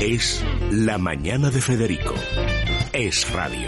Es La Mañana de Federico. Es radio.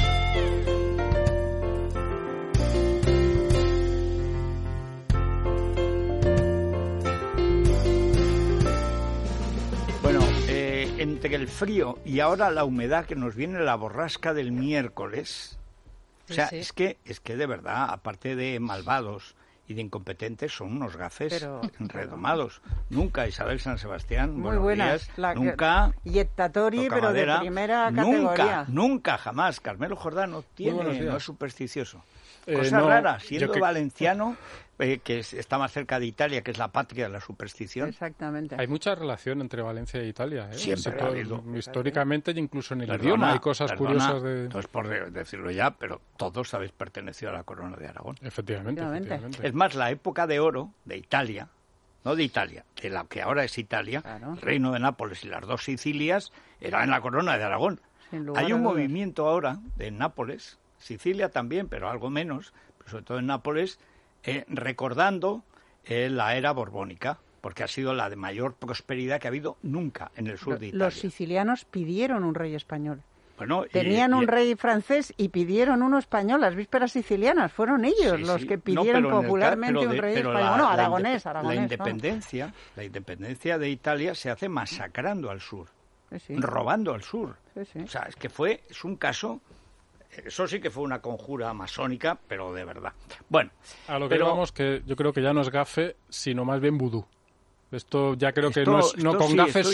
Bueno, entre el frío y ahora la humedad que nos viene la borrasca del miércoles, o sea, sí. es que de verdad, aparte de malvados y de incompetentes, son unos gafes redomados. Nunca Isabel San Sebastián, muy buenas, nunca Yettatori, pero de primera categoría. Nunca, jamás. Carmelo Jordano no es supersticioso. Cosa rara, siendo valenciano, que está más cerca de Italia, que es la patria de la superstición. Exactamente. Hay mucha relación entre Valencia e Italia, ¿eh? Siempre ha habido. Históricamente y incluso en el idioma hay cosas curiosas de... No es por decirlo ya, pero todos habéis pertenecido a la corona de Aragón. Efectivamente. Es más, la época de oro de Italia, no de Italia, de la que ahora es Italia, el Reino de Nápoles y las dos Sicilias, era en la corona de Aragón. Hay un movimiento ahora de Nápoles, Sicilia también, pero algo menos, pero sobre todo en Nápoles, recordando la era borbónica, porque ha sido la de mayor prosperidad que ha habido nunca en el sur de Italia. Los sicilianos pidieron un rey español. Bueno, tenían un rey francés y pidieron uno español. Las vísperas sicilianas fueron ellos los que pidieron popularmente un rey español. Bueno, aragonés. La independencia de Italia se hace masacrando al sur, robando al sur. O sea, es un caso... Eso sí que fue una conjura masónica, pero de verdad. Bueno, a lo que vamos, que yo creo que ya no es gafe, sino más bien vudú. Esto ya creo que con gafes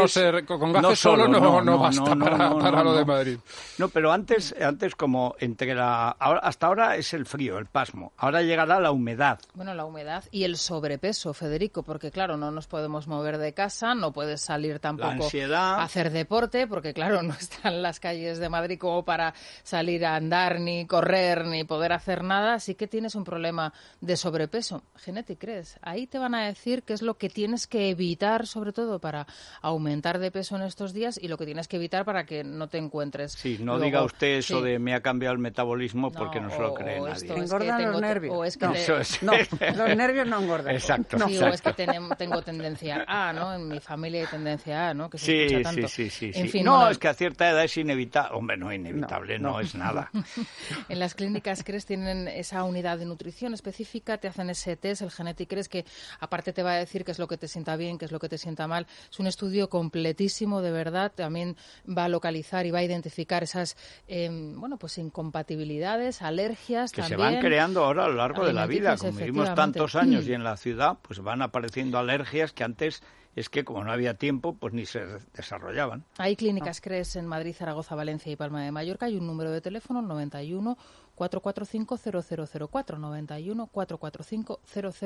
solo no basta para lo de Madrid. No, pero antes como hasta ahora es el frío, el pasmo. Ahora llegará la humedad. Bueno, la humedad y el sobrepeso, Federico, porque claro, no nos podemos mover de casa, no puedes salir tampoco a hacer deporte, porque claro, no están las calles de Madrid como para salir a andar, ni correr, ni poder hacer nada, así que tienes un problema de sobrepeso. Genetic, ¿crees? Ahí te van a decir qué es lo que tienes que evitar, sobre todo para aumentar de peso en estos días, y lo que tienes que evitar para que no te encuentres. Sí, no diga usted eso de me ha cambiado el metabolismo, porque no se lo cree nadie. Engordan los nervios. Los nervios no engordan. Exacto. Sí, o es que tengo tendencia A, ¿no? En mi familia hay tendencia A, ¿no? Que se escucha tanto. Sí. En fin, es que a cierta edad es inevitable. Hombre, no inevitable, no es nada. En las clínicas CRES tienen esa unidad de nutrición específica, te hacen ese test, el Genetic CRES, que aparte te va a decir qué es lo que te sienta bien, qué es lo que te sienta mal. Es un estudio completísimo, de verdad. También va a localizar y va a identificar esas incompatibilidades, alergias que también. Se van creando ahora a lo largo de la vida. Como vivimos tantos años y en la ciudad, pues van apareciendo alergias que antes es que como no había tiempo, pues ni se desarrollaban. Hay clínicas CRES en Madrid, Zaragoza, Valencia y Palma de Mallorca. Hay un número de teléfono, 91 445 0004, 91 445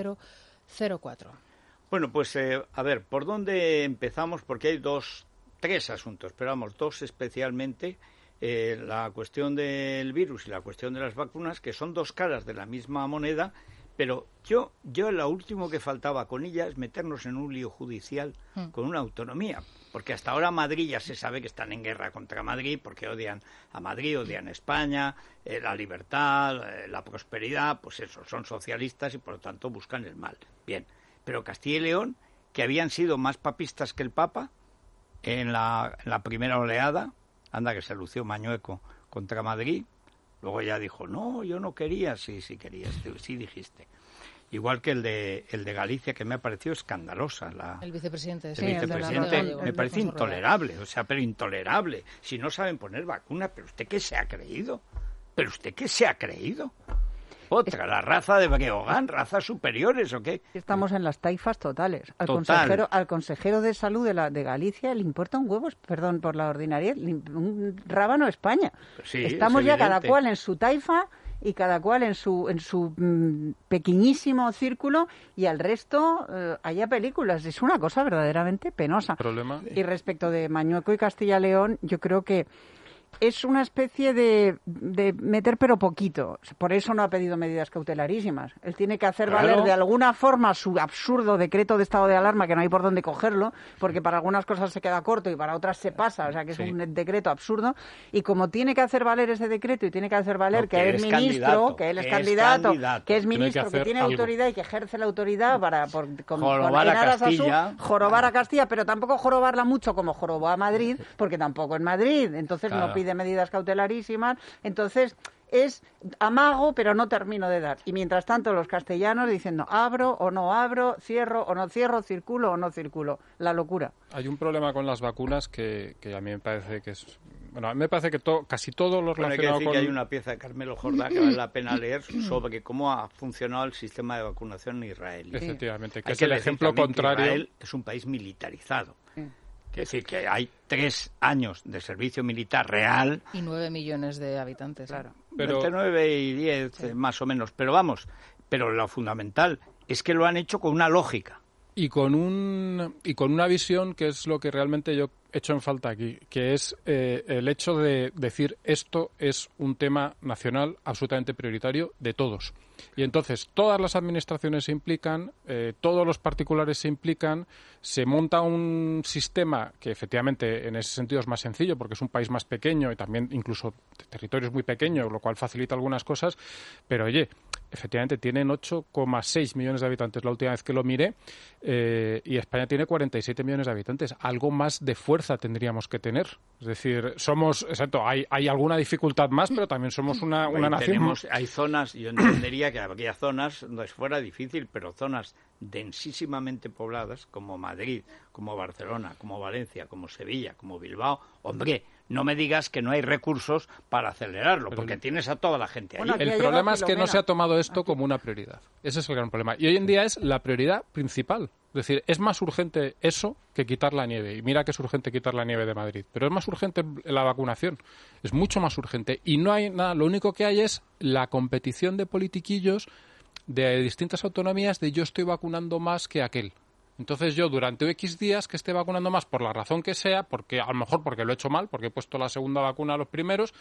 0004. Bueno, pues a ver, ¿por dónde empezamos? Porque hay tres asuntos, pero vamos, dos especialmente, la cuestión del virus y la cuestión de las vacunas, que son dos caras de la misma moneda, pero yo lo último que faltaba con ella es meternos en un lío judicial con una autonomía, porque hasta ahora Madrid ya se sabe que están en guerra contra Madrid, porque odian a Madrid, odian a España, la libertad, la prosperidad, pues eso, son socialistas y por lo tanto buscan el mal. Bien. Pero Castilla y León, que habían sido más papistas que el Papa en la primera oleada, anda que se lució Mañueco contra Madrid, luego ya dijo, no, yo no quería, sí querías, sí dijiste. Igual que el de Galicia, que me ha parecido escandalosa. El vicepresidente. Me parece intolerable, pero intolerable. Si no saben poner vacuna, ¿pero usted qué se ha creído? Otra, la raza de Breogán, razas superiores, ¿o qué? Estamos en las taifas totales. Al consejero de salud de Galicia le importa un huevo, perdón por la ordinariedad, un rábano España. Sí, estamos ya cada cual en su taifa y cada cual en su pequeñísimo círculo, y al resto haya películas. Es una cosa verdaderamente penosa. ¿Problema? Y respecto de Mañueco y Castilla y León, yo creo que es una especie de meter pero poquito. Por eso no ha pedido medidas cautelarísimas. Él tiene que hacer valer de alguna forma su absurdo decreto de estado de alarma, que no hay por dónde cogerlo, porque para algunas cosas se queda corto y para otras se pasa, o sea que es un decreto absurdo. Y como tiene que hacer valer ese decreto y tiene que hacer valer que es ministro, que él es candidato, que es ministro, que tiene autoridad y que ejerce la autoridad para jorobar a Castilla. Jorobar a Castilla, pero tampoco jorobarla mucho como jorobó a Madrid, porque tampoco es Madrid, entonces no pide medidas cautelarísimas, entonces es amago, pero no termino de dar. Y mientras tanto los castellanos diciendo abro o no abro, cierro o no cierro, circulo o no circulo. La locura. Hay un problema con las vacunas que a mí me parece que es... Bueno, a mí me parece que casi todo lo relacionado con... que hay una pieza de Carmelo Jordá que vale la pena leer sobre cómo ha funcionado el sistema de vacunación en Israel. Efectivamente, que es el ejemplo contrario. Israel es un país militarizado. Es decir, que hay 3 años de servicio militar real. Y 9 millones de habitantes. Claro. Pero, entre 9 y 10, más o menos. Pero vamos, pero lo fundamental es que lo han hecho con una lógica. Y con una visión que es lo que realmente yo echo en falta aquí, que es el hecho de decir esto es un tema nacional absolutamente prioritario de todos. Y entonces todas las administraciones se implican, todos los particulares se implican, se monta un sistema que efectivamente en ese sentido es más sencillo porque es un país más pequeño y también incluso territorios muy pequeños, lo cual facilita algunas cosas, pero oye, efectivamente tienen 8,6 millones de habitantes la última vez que lo miré y España tiene 47 millones de habitantes. Algo más de fuerza tendríamos que tener. Es decir, somos, exacto, hay alguna dificultad más, pero también somos una nación. Hay zonas, yo entendería que habría zonas donde fuera difícil, pero zonas densísimamente pobladas como Madrid, como Barcelona, como Valencia, como Sevilla, como Bilbao, hombre, no me digas que no hay recursos para acelerarlo, porque tienes a toda la gente ahí. Bueno, el problema es que no se ha tomado esto como una prioridad. Ese es el gran problema. Y hoy en día es la prioridad principal. Es decir, es más urgente eso que quitar la nieve. Y mira que es urgente quitar la nieve de Madrid. Pero es más urgente la vacunación. Es mucho más urgente. Y no hay nada. Lo único que hay es la competición de politiquillos de distintas autonomías de yo estoy vacunando más que aquel. Entonces yo durante X días que esté vacunando más por la razón que sea, porque a lo mejor porque lo he hecho mal, porque he puesto la segunda vacuna a los primeros,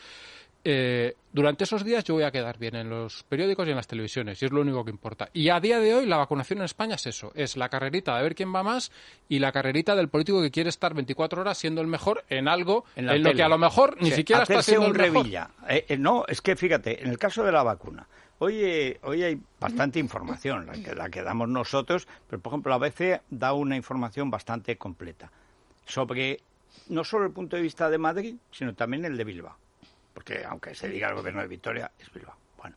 durante esos días yo voy a quedar bien en los periódicos y en las televisiones, y es lo único que importa. Y a día de hoy la vacunación en España es eso, es la carrerita de ver quién va más y la carrerita del político que quiere estar 24 horas siendo el mejor en algo en lo que a lo mejor ni siquiera está siendo el mejor. No, es que fíjate, en el caso de la vacuna, hoy hay bastante información, la que damos nosotros, pero por ejemplo la ABC da una información bastante completa sobre no solo el punto de vista de Madrid, sino también el de Bilbao. Porque aunque se diga el gobierno de Vitoria, es Bilbao. Bueno,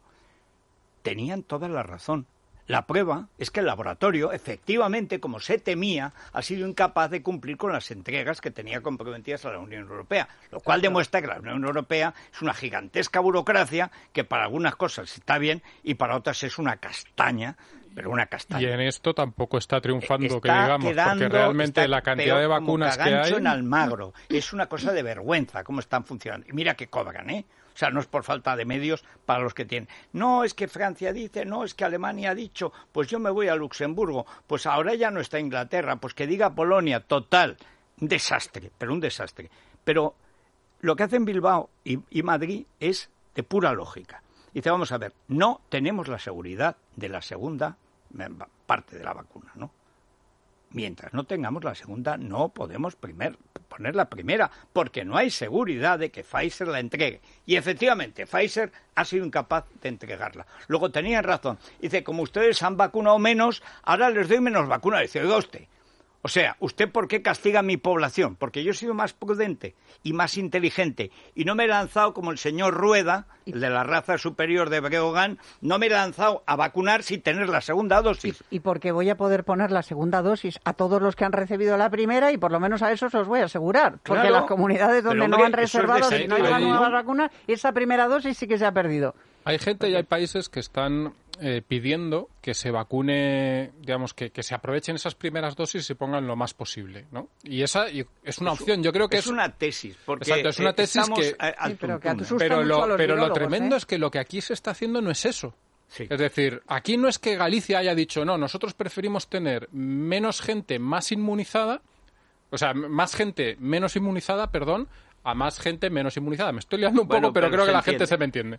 tenían toda la razón. La prueba es que el laboratorio, efectivamente, como se temía, ha sido incapaz de cumplir con las entregas que tenía comprometidas a la Unión Europea, lo cual demuestra que la Unión Europea es una gigantesca burocracia que para algunas cosas está bien y para otras es una castaña, pero una castaña. Y en esto tampoco está triunfando, que digamos, porque realmente la cantidad de vacunas que hay... en Almagro. Es una cosa de vergüenza cómo están funcionando. Y mira que cobran, ¿eh? O sea, no es por falta de medios para los que tienen. No, es que Francia dice, no, es que Alemania ha dicho, pues yo me voy a Luxemburgo, pues ahora ya no está Inglaterra, pues que diga Polonia, total. Un desastre, pero un desastre. Pero lo que hacen Bilbao y Madrid es de pura lógica. Dice, vamos a ver, no tenemos la seguridad de la segunda parte de la vacuna, ¿no? Mientras no tengamos la segunda, no podemos poner la primera, porque no hay seguridad de que Pfizer la entregue. Y efectivamente, Pfizer ha sido incapaz de entregarla. Luego tenían razón. Dice, como ustedes han vacunado menos, ahora les doy menos vacuna. Dice, oiga usted, o sea, ¿usted por qué castiga a mi población? Porque yo he sido más prudente y más inteligente y no me he lanzado como el señor Rueda, el de la raza superior de Breogán, no me he lanzado a vacunar sin tener la segunda dosis. Y porque voy a poder poner la segunda dosis a todos los que han recibido la primera y por lo menos a esos os voy a asegurar. Porque las comunidades donde no han reservado, si no hay nuevas vacunas, esa primera dosis sí que se ha perdido. Hay gente y hay países que están pidiendo que se vacune, digamos, que se aprovechen esas primeras dosis y se pongan lo más posible, ¿no? Y esa es una opción, yo creo que es una tesis, porque exacto, es una tesis que pero lo tremendo es que lo que aquí se está haciendo no es eso. Sí. Es decir, aquí no es que Galicia haya dicho, no, nosotros preferimos tener menos gente más inmunizada, o sea, más gente menos inmunizada, perdón, a más gente menos inmunizada. Me estoy liando un poco, pero creo que la gente se me entiende.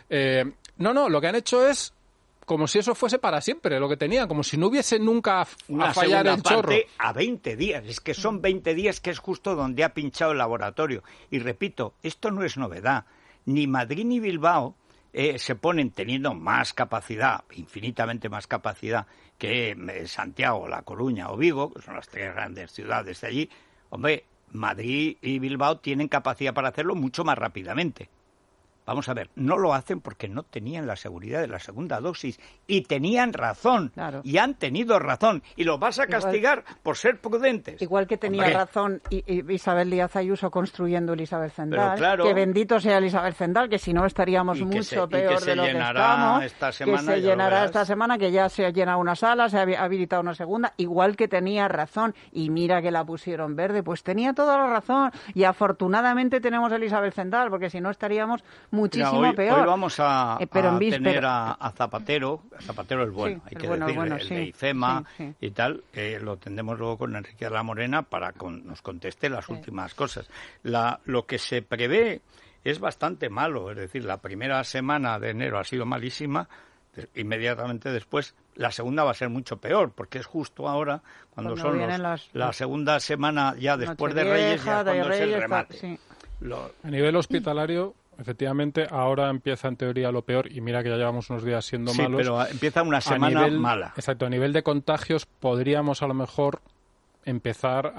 No, lo que han hecho es como si eso fuese para siempre, lo que tenían, como si no hubiese nunca a fallar el chorro. A 20 días, es que son 20 días que es justo donde ha pinchado el laboratorio. Y repito, esto no es novedad. Ni Madrid ni Bilbao se ponen teniendo más capacidad, infinitamente más capacidad que Santiago, La Coruña o Vigo, que son las 3 grandes ciudades de allí. Hombre, Madrid y Bilbao tienen capacidad para hacerlo mucho más rápidamente. Vamos a ver, no lo hacen porque no tenían la seguridad de la segunda dosis y tenían razón, claro. Y han tenido razón y los vas a castigar por ser prudentes. Igual que tenía razón Isabel Díaz Ayuso construyendo el Isabel Zendal, claro, que bendito sea el Isabel Zendal, que si no estaríamos mucho peor de lo que estamos, que se llenará esta semana, que ya se ha llenado una sala, se ha habilitado una segunda, igual que tenía razón, y mira que la pusieron verde, pues tenía toda la razón, y afortunadamente tenemos el Isabel Zendal, porque si no estaríamos muchísimo peor. Hoy vamos a tener a Zapatero es bueno, sí, hay que decirle, el de IFEMA y tal, lo tendremos luego con Enrique de la Morena para que nos conteste las últimas cosas. Lo que se prevé es bastante malo, es decir, la primera semana de enero ha sido malísima, inmediatamente después la segunda va a ser mucho peor, porque es justo ahora cuando son la segunda semana ya después de Reyes, ya cuando es el remate. Sí. A nivel hospitalario, efectivamente, ahora empieza en teoría lo peor, y mira que ya llevamos unos días siendo malos. Sí, pero empieza una semana mala. Exacto, a nivel de contagios podríamos a lo mejor empezar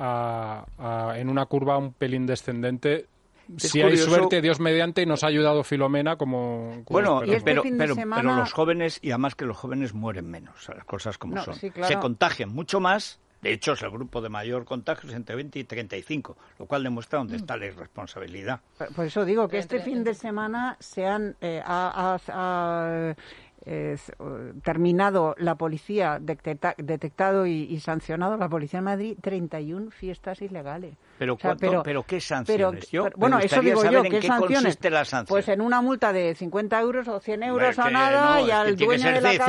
en una curva un pelín descendente. Si hay suerte, Dios mediante, y nos ha ayudado Filomena como bueno, pero los jóvenes, y además que los jóvenes mueren menos, las cosas como son. Sí, claro. Se contagian mucho más. De hecho, es el grupo de mayor contagio, es entre 20 y 35, lo cual demuestra dónde está la irresponsabilidad. Por eso digo que este fin de semana se han terminado la policía, detectado y sancionado la policía de Madrid 31 fiestas ilegales. ¿Pero qué sanciones? Eso digo yo, ¿qué sanciones? Consiste la sanción? Pues en una multa de 50 euros o 100 euros o nada, y al dueño de la casa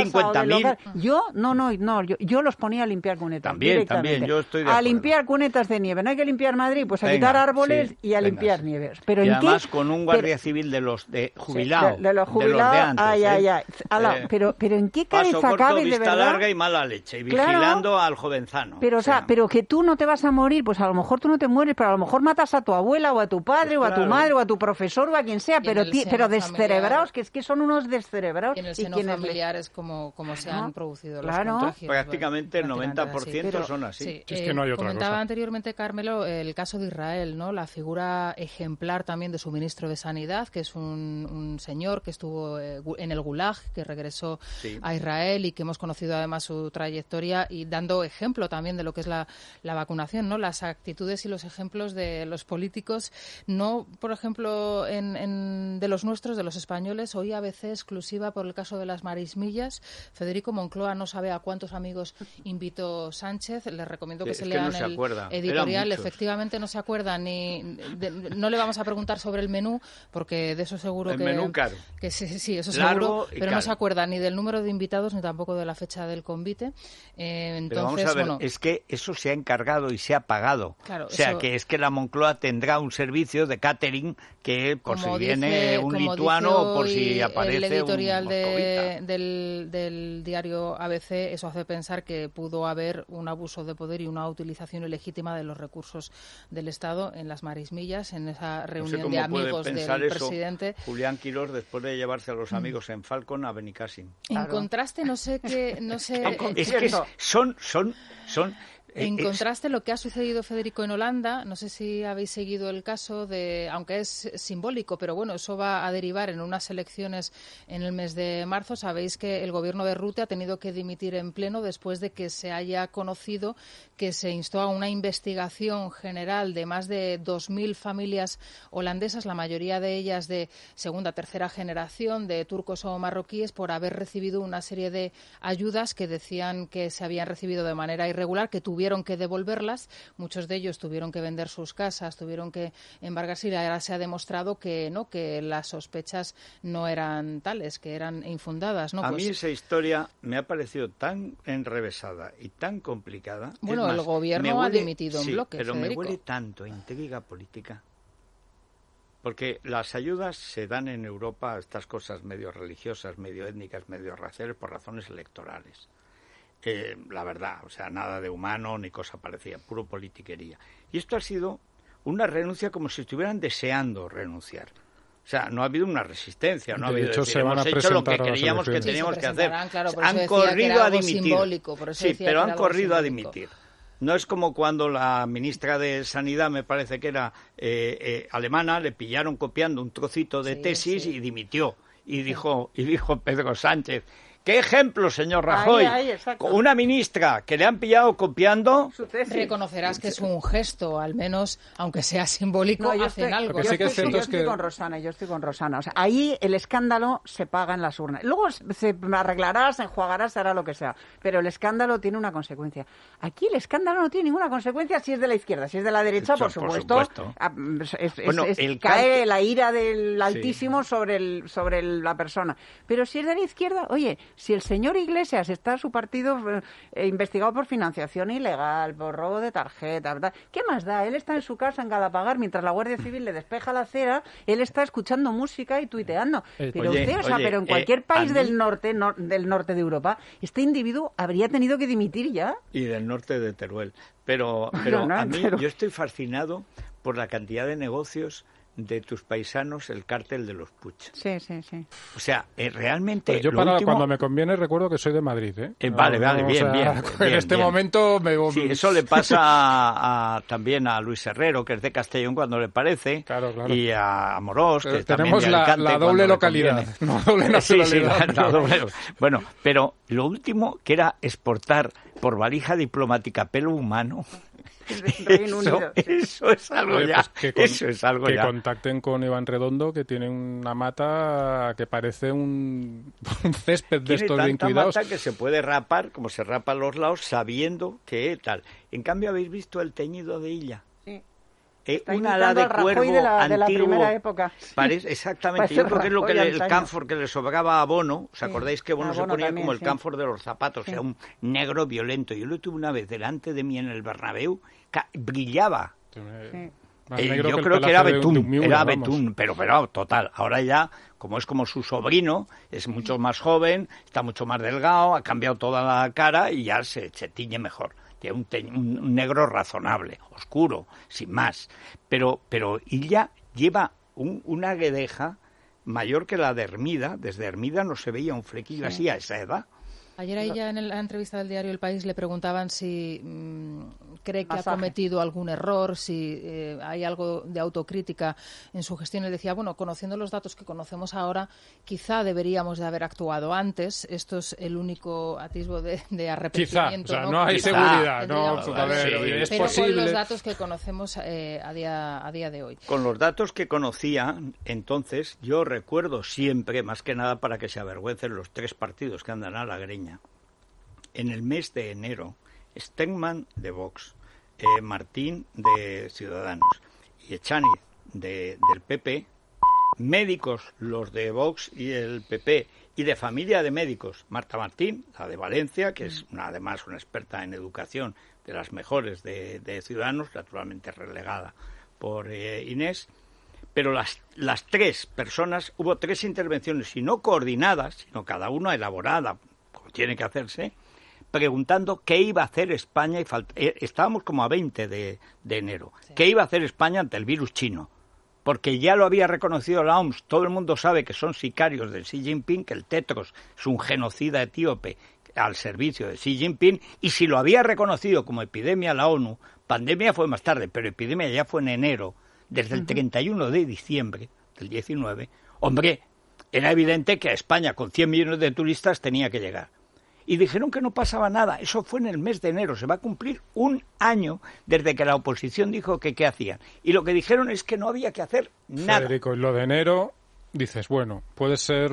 50.000. Yo los ponía a limpiar cunetas. También, yo estoy de acuerdo. A limpiar cunetas de nieve. No hay que limpiar Madrid, pues a quitar árboles y a limpiar nieves. Pero y además con un guardia civil de los jubilados. De los jubilados, pero ¿en qué cabeza cabe de verdad? Vista larga y mala leche, y vigilando al jovenzano. Pero que tú no te vas a morir, pues a lo mejor tú no te mueres, pero a lo mejor matas a tu abuela o a tu padre o a tu madre o a tu profesor o a quien sea, pero descerebrados, que es que son unos descerebrados. Y en el seno familiar es como se han producido los contagios. Prácticamente el 90% son así. Sí, es que no hay otra comentaba cosa. Anteriormente, Carmelo, el caso de Israel, ¿no? La figura ejemplar también de su ministro de Sanidad, que es un señor que estuvo en el Gulag, que regresó a Israel y que hemos conocido además su trayectoria, y dando ejemplo también de lo que es la vacunación, ¿no? Las actitudes y los ejemplos de los políticos, no, por ejemplo, de los nuestros, de los españoles. Hoy ABC exclusiva por el caso de las marismillas. Federico Moncloa no sabe a cuántos amigos invitó Sánchez. Les recomiendo que se lean el editorial. Efectivamente no se acuerda no le vamos a preguntar sobre el menú, porque de eso seguro el menú caro. Que sí, eso largo, seguro, pero no se acuerda ni del número de invitados ni tampoco de la fecha del convite. Entonces, pero vamos a ver, es que eso se ha encargado y se ha pagado. Claro, o sea, que es que la Moncloa tendrá un servicio de catering que por si viene un lituano o por si aparece el editorial un del diario ABC, eso hace pensar que pudo haber un abuso de poder y una utilización ilegítima de los recursos del Estado en las marismillas, en esa reunión de amigos del presidente. Julián Quirós, después de llevarse a los amigos en Falcon a Benicassim. En contraste, no sé es que son En contraste, lo que ha sucedido, Federico, en Holanda, no sé si habéis seguido el caso aunque es simbólico, pero bueno, eso va a derivar en unas elecciones en el mes de marzo. Sabéis que el gobierno de Rutte ha tenido que dimitir en pleno después de que se haya conocido que se instó a una investigación general de más de 2.000 familias holandesas, la mayoría de ellas de segunda, tercera generación, de turcos o marroquíes, por haber recibido una serie de ayudas que decían que se habían recibido de manera irregular, que tuvieron que devolverlas. Muchos de ellos tuvieron que vender sus casas, tuvieron que embargarse, y ahora se ha demostrado que no, que las sospechas no eran tales, que eran infundadas, ¿no? A mí esa historia me ha parecido tan enrevesada y tan complicada. Bueno, el gobierno ha dimitido en bloque, pero Federico. me huele tanto a intriga política. porque las ayudas se dan en Europa, estas cosas medio religiosas, medio étnicas, medio raciales, por razones electorales. La verdad, o sea, nada de humano ni cosa parecida, puro politiquería. Y esto ha sido una renuncia como si estuvieran deseando renunciar. O sea, no ha habido una resistencia, no ha habido decir, hemos hecho lo que creíamos que teníamos que hacer. Claro, han corrido a dimitir. Sí, pero han corrido a dimitir. No es como cuando la ministra de Sanidad, me parece que era alemana, le pillaron copiando un trocito de tesis y dimitió. Y dijo Pedro Sánchez: ¿qué ejemplo, señor Rajoy? Una ministra que le han pillado copiando... Reconocerás que es un gesto, al menos, aunque sea simbólico, hacen algo. Yo estoy con Rosana. O sea, ahí el escándalo se paga en las urnas. Luego se arreglará, se enjuagará, se hará lo que sea. Pero el escándalo tiene una consecuencia. Aquí el escándalo no tiene ninguna consecuencia si es de la izquierda. Si es de la derecha, por supuesto. Cae la ira del Altísimo sobre la persona. Pero si es de la izquierda, oye... Si el señor Iglesias está su partido investigado por financiación ilegal, por robo de tarjeta, ¿qué más da? Él está en su casa en Galapagar mientras la Guardia Civil le despeja la acera, él está escuchando música y tuiteando. Pero pero en cualquier país del norte de Europa, este individuo habría tenido que dimitir ya. Y del norte de Teruel. Pero yo estoy fascinado por la cantidad de negocios de tus paisanos, el cártel de los Puig. Sí. O sea, realmente... Pues yo cuando me conviene recuerdo que soy de Madrid, ¿eh? Vale, bien. En este momento me... Sí, eso le pasa también a Luis Herrero, que es de Castellón cuando le parece, claro. Y a Amorós, que tenemos la doble localidad, no doble nacionalidad. La doble. Bueno, pero lo último, que era exportar por valija diplomática pelo humano... Eso es algo ya. Que contacten con Iván Redondo, que tiene una mata que parece un césped de estos bien cuidados. Tiene tanta mata que se puede rapar, como se rapa los lados, sabiendo que tal. En cambio, ¿habéis visto el teñido de Illa? Sí. Un ala de cuervo de la antiguo. Primera época. Exactamente. Yo creo que es lo que el cánfor que le sobraba a Bono. ¿Os acordáis que Bono se ponía como el cánfor de los zapatos? O sea, un negro violento. Yo lo tuve una vez delante de mí en el Bernabéu. Brillaba. Yo creo que era betún, pero total. Ahora ya, como es como su sobrino, es mucho más joven, está mucho más delgado, ha cambiado toda la cara y ya se tiñe mejor. Un negro razonable, oscuro, sin más. Pero Illa lleva una guedeja mayor que la de Hermida. Desde Hermida no se veía un flequillo así a esa edad. Ayer a ella en la entrevista del diario El País le preguntaban si cree que ha cometido algún error, si hay algo de autocrítica en su gestión. Y decía, bueno, conociendo los datos que conocemos ahora, quizá deberíamos de haber actuado antes. Esto es el único atisbo de arrepentimiento. Quizá, o sea, no hay seguridad. Es pero posible. Con los datos que conocemos a día de hoy. Con los datos que conocía, entonces, yo recuerdo siempre, más que nada para que se avergüencen los tres partidos que andan a la greña, en el mes de enero, Stegman de Vox, Martín de Ciudadanos y Echaniz del PP, médicos los de Vox y el PP, y de familia de médicos, Marta Martín, la de Valencia, que es además una experta en educación, de las mejores de Ciudadanos, naturalmente relegada por Inés, pero las tres personas, hubo tres intervenciones, y no coordinadas, sino cada una elaborada, como tiene que hacerse, preguntando qué iba a hacer España, estábamos como a 20 de enero, qué iba a hacer España ante el virus chino, porque ya lo había reconocido la OMS, todo el mundo sabe que son sicarios de Xi Jinping, que el Tedros es un genocida etíope al servicio de Xi Jinping, y si lo había reconocido como epidemia la ONU, pandemia fue más tarde, pero epidemia ya fue en enero, desde el 31 de diciembre del 19, hombre, era evidente que a España con 100 millones de turistas tenía que llegar. Y dijeron que no pasaba nada. Eso fue en el mes de enero. Se va a cumplir un año desde que la oposición dijo que qué hacían. Y lo que dijeron es que no había que hacer nada. Federico, en lo de enero dices, bueno, puede ser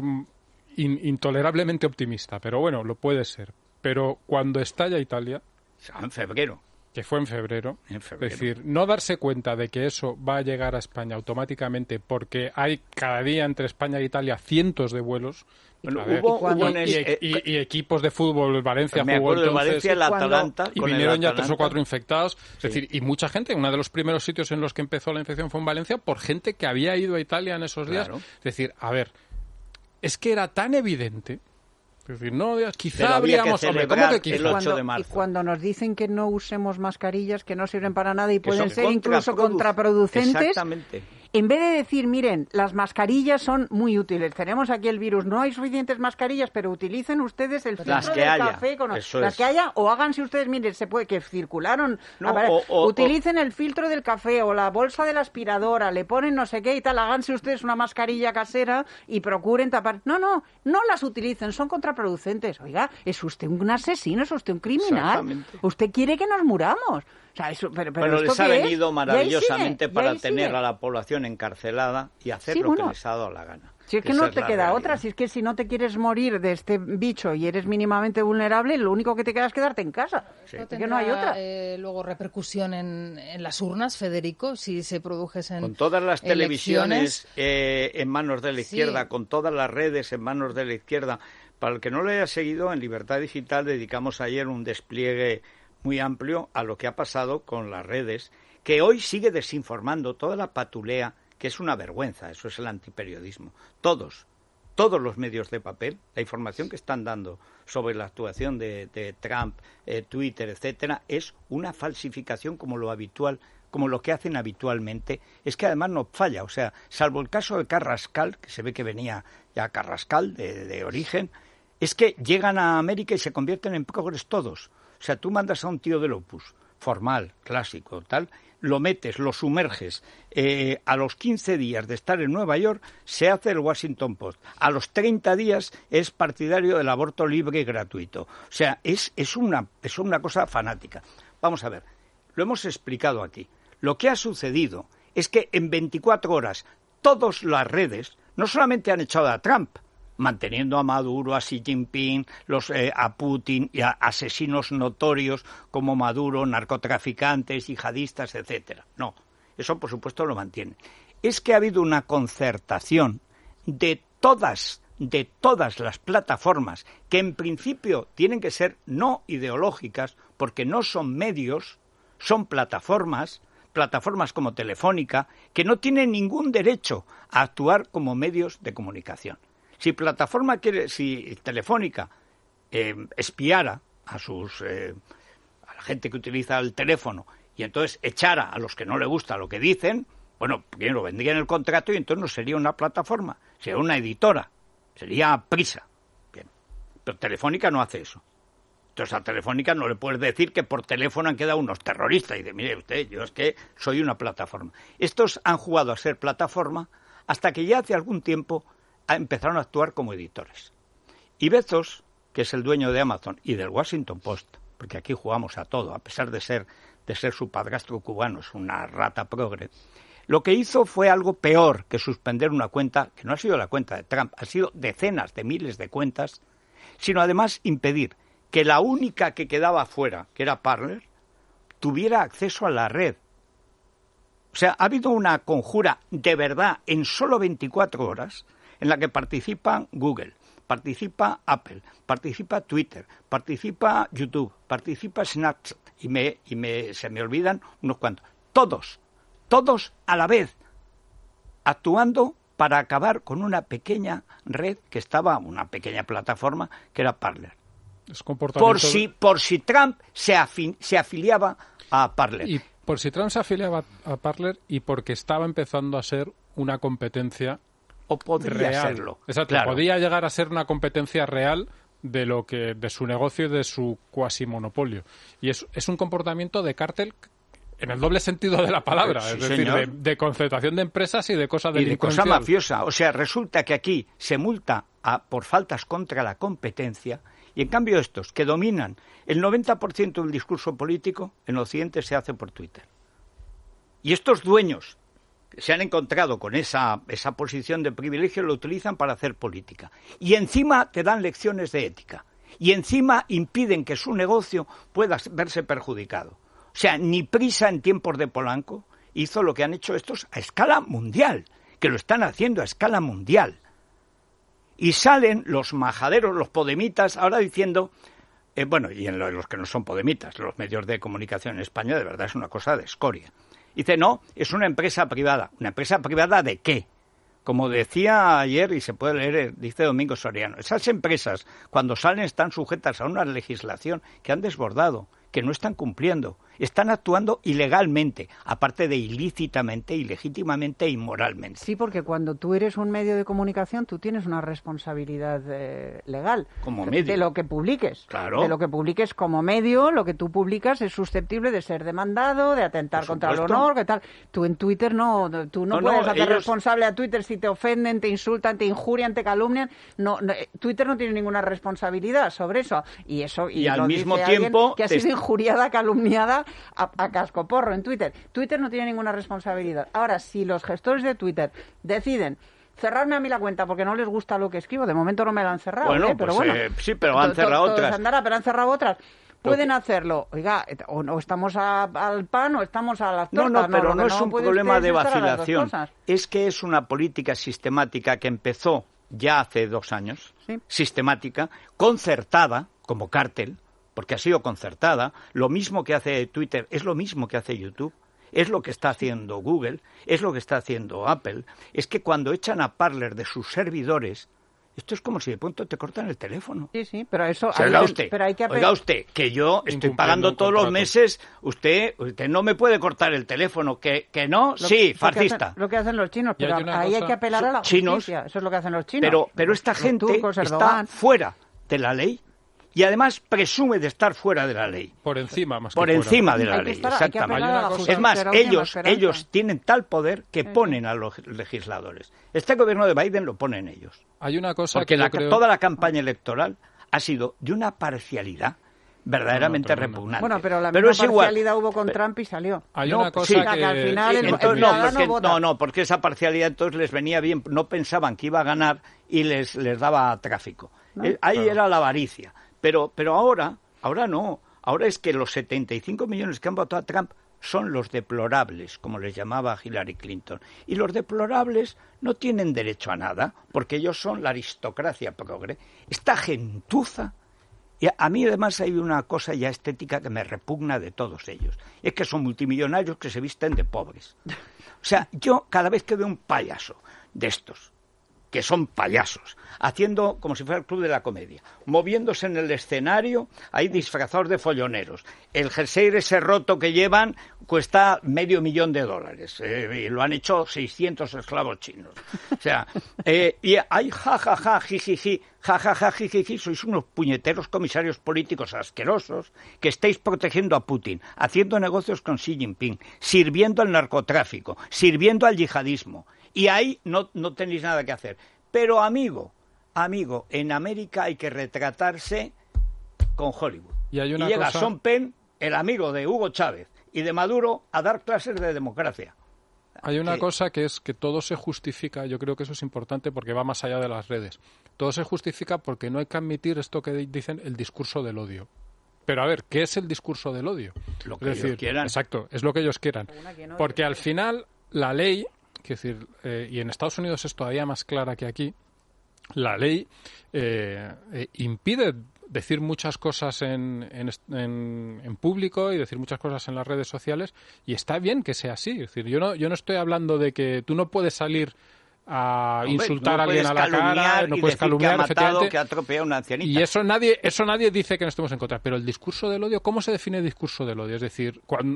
intolerablemente optimista, pero bueno, lo puede ser. Pero cuando estalla Italia... En febrero. que fue en febrero. Es decir, no darse cuenta de que eso va a llegar a España automáticamente porque hay cada día entre España e Italia cientos de vuelos. Bueno, y equipos de fútbol, Valencia jugó entonces, Valencia, el Atalanta, y vinieron ya 3 o 4 infectados. Es decir, y mucha gente, uno de los primeros sitios en los que empezó la infección fue en Valencia por gente que había ido a Italia en esos días. Es decir, a ver, es que era tan evidente. Es decir, no, quizá habríamos... Hombre, ¿cómo que quizá? El 8 de marzo. Y cuando nos dicen que no usemos mascarillas, que no sirven para nada y pueden ser incluso contraproducentes... Exactamente. En vez de decir, miren, las mascarillas son muy útiles, tenemos aquí el virus, no hay suficientes mascarillas, pero utilicen ustedes el filtro del café con las que haya, o háganse ustedes, miren, se puede que circularon, utilicen el filtro del café o la bolsa de la aspiradora, le ponen no sé qué y tal, háganse ustedes una mascarilla casera y procuren tapar. No las utilicen, son contraproducentes. Oiga, es usted un asesino, es usted un criminal, usted quiere que nos muramos. O sea, pero les ha venido maravillosamente para tener a la población encarcelada y hacer lo que les ha dado la gana. Si es que no te queda otra, si es que si no te quieres morir de este bicho y eres mínimamente vulnerable, lo único que te queda es quedarte en casa. ¿No tendrá, no hay otra? Luego repercusión en las urnas, Federico, si se produjesen con todas las televisiones en manos de la izquierda, con todas las redes en manos de la izquierda. Para el que no lo haya seguido, en Libertad Digital dedicamos ayer un despliegue muy amplio a lo que ha pasado con las redes, que hoy sigue desinformando toda la patulea, que es una vergüenza, eso es el antiperiodismo. Todos los medios de papel, la información que están dando sobre la actuación de Trump, Twitter, etcétera, es una falsificación como lo habitual, como lo que hacen habitualmente. Es que además no falla, o sea, salvo el caso de Carrascal, que se ve que venía ya Carrascal de origen, es que llegan a América y se convierten en progres todos. O sea, tú mandas a un tío del Opus, formal, clásico, tal, lo metes, lo sumerges. A los 15 días de estar en Nueva York se hace el Washington Post. A los 30 días es partidario del aborto libre y gratuito. O sea, es una cosa fanática. Vamos a ver, lo hemos explicado aquí. Lo que ha sucedido es que en 24 horas todas las redes no solamente han echado a Trump, manteniendo a Maduro, a Xi Jinping, a Putin y a asesinos notorios como Maduro, narcotraficantes, yihadistas, etcétera. No, eso por supuesto lo mantienen. Es que ha habido una concertación de todas las plataformas que en principio tienen que ser no ideológicas porque no son medios, son plataformas como Telefónica, que no tienen ningún derecho a actuar como medios de comunicación. Si Telefónica espiara a la gente que utiliza el teléfono y entonces echara a los que no le gusta lo que dicen, bueno, primero vendría en el contrato y entonces no sería una plataforma, sería una editora, sería Prisa. Bien. Pero Telefónica no hace eso. Entonces a Telefónica no le puedes decir que por teléfono han quedado unos terroristas y dice, mire usted, yo es que soy una plataforma. Estos han jugado a ser plataforma hasta que ya hace algún tiempo empezaron a actuar como editores. Y Bezos, que es el dueño de Amazon y del Washington Post, porque aquí jugamos a todo, a pesar de ser su padrastro cubano, es una rata progre, lo que hizo fue algo peor que suspender una cuenta, que no ha sido la cuenta de Trump, ha sido decenas de miles de cuentas, sino además impedir que la única que quedaba fuera, que era Parler, tuviera acceso a la red. O sea, ha habido una conjura de verdad en solo 24 horas en la que participan Google, participa Apple, participa Twitter, participa YouTube, participa Snapchat y se me olvidan unos cuantos. Todos a la vez, actuando para acabar con una pequeña red que estaba, una pequeña plataforma que era Parler. Es comportamiento... Por si Trump se afiliaba a Parler. Y por si Trump se afiliaba a Parler y porque estaba empezando a ser una competencia o podría serlo. Exacto, claro. Podía llegar a ser una competencia real de su negocio y de su cuasi monopolio. Y es un comportamiento de cártel en el doble sentido de la palabra, sí, es decir, de concentración de empresas y de cosas delincuencial. Y de cosa mafiosa. O sea, resulta que aquí se multa por faltas contra la competencia y en cambio estos, que dominan el 90% del discurso político, en Occidente se hace por Twitter. Y estos dueños se han encontrado con esa posición de privilegio, lo utilizan para hacer política. Y encima te dan lecciones de ética. Y encima impiden que su negocio pueda verse perjudicado. O sea, ni Prisa en tiempos de Polanco hizo lo que han hecho estos a escala mundial, que lo están haciendo a escala mundial. Y salen los majaderos, los podemitas, ahora diciendo, y en los que no son podemitas, los medios de comunicación en España de verdad es una cosa de escoria. Dice, no, es una empresa privada. ¿Una empresa privada de qué? Como decía ayer, y se puede leer, dice Domingo Soriano, esas empresas, cuando salen, están sujetas a una legislación que han desbordado, que no están cumpliendo, están actuando ilegalmente, aparte de ilícitamente, ilegítimamente e inmoralmente. Sí, porque cuando tú eres un medio de comunicación, tú tienes una responsabilidad legal. Como medio. De lo que publiques. Claro. De lo que publiques como medio, lo que tú publicas es susceptible de ser demandado, de atentar contra el honor, ¿qué tal? Tú en Twitter tú no puedes hacer responsable a Twitter si te ofenden, te insultan, te injurian, te calumnian. Twitter no tiene ninguna responsabilidad sobre eso. Y al mismo tiempo que ha sido injuriada, calumniada a cascoporro en Twitter. Twitter no tiene ninguna responsabilidad. Ahora, si los gestores de Twitter deciden cerrarme a mí la cuenta porque no les gusta lo que escribo, de momento no me la han cerrado, pero sí, pero han cerrado otras. Pero han cerrado otras. Pueden hacerlo. Oiga, o estamos al pan o estamos a las tortas. Pero no es un problema de vacilación. Es que es una política sistemática que empezó ya hace 2 años, ¿sí? Sistemática, concertada, como cártel, porque ha sido concertada. Lo mismo que hace Twitter es lo mismo que hace YouTube, es lo que está haciendo Google, es lo que está haciendo Apple. Es que cuando echan a Parler de sus servidores, esto es como si de pronto te cortan el teléfono. Sí, pero eso... Oiga usted, que yo estoy pagando todos los meses, usted no me puede cortar el teléfono, que no, sí, fascista. Lo que hacen los chinos, pero ahí hay que apelar a la justicia, eso es lo que hacen los chinos. Pero esta gente está fuera de la ley. Y además presume de estar fuera de la ley. Por encima, más Por que encima fuera. de la ley, exactamente. Es más, ellos tienen tal poder que ponen a los legisladores. Este gobierno de Biden lo ponen ellos. Hay una cosa porque que toda la campaña electoral ha sido de una parcialidad verdaderamente repugnante. Bueno, pero la misma parcialidad hubo con Trump y salió. Hay una cosa que al final porque esa parcialidad entonces les venía bien, no pensaban que iba a ganar y les daba tráfico. Ahí era la avaricia. Pero ahora no. Ahora es que los 75 millones que han votado a Trump son los deplorables, como les llamaba Hillary Clinton. Y los deplorables no tienen derecho a nada, porque ellos son la aristocracia progre. Esta gentuza. Y a mí además hay una cosa ya estética que me repugna de todos ellos. Es que son multimillonarios que se visten de pobres. O sea, yo cada vez que veo un payaso de estos, que son payasos, haciendo como si fuera el club de la comedia, moviéndose en el escenario, ahí disfrazados de folloneros. El jersey ese roto que llevan cuesta $500,000, y lo han hecho 600 esclavos chinos. O sea, y hay jajaja, jijiji, jajaja, jijiji, sois unos puñeteros comisarios políticos asquerosos que estáis protegiendo a Putin, haciendo negocios con Xi Jinping, sirviendo al narcotráfico, sirviendo al yihadismo. Y ahí no tenéis nada que hacer. Pero, amigo, en América hay que retratarse con Hollywood. Y llega Sean Penn, el amigo de Hugo Chávez y de Maduro, a dar clases de democracia. Hay una cosa que es que todo se justifica, yo creo que eso es importante porque va más allá de las redes. Todo se justifica porque no hay que admitir esto que dicen el discurso del odio. Pero a ver, ¿qué es el discurso del odio? Lo que ellos quieran. Exacto, es lo que ellos quieran. Porque al final la ley... y en Estados Unidos es todavía más clara que aquí, la ley impide decir muchas cosas en público y decir muchas cosas en las redes sociales, y está bien que sea así. Es decir, yo no estoy hablando de que tú no puedes salir a insultar a alguien a la cara, no puedes calumniar, que ha matado, que ha atropellado a una ancianita. Y eso nadie dice que no estemos en contra. Pero el discurso del odio, ¿cómo se define el discurso del odio? Es decir,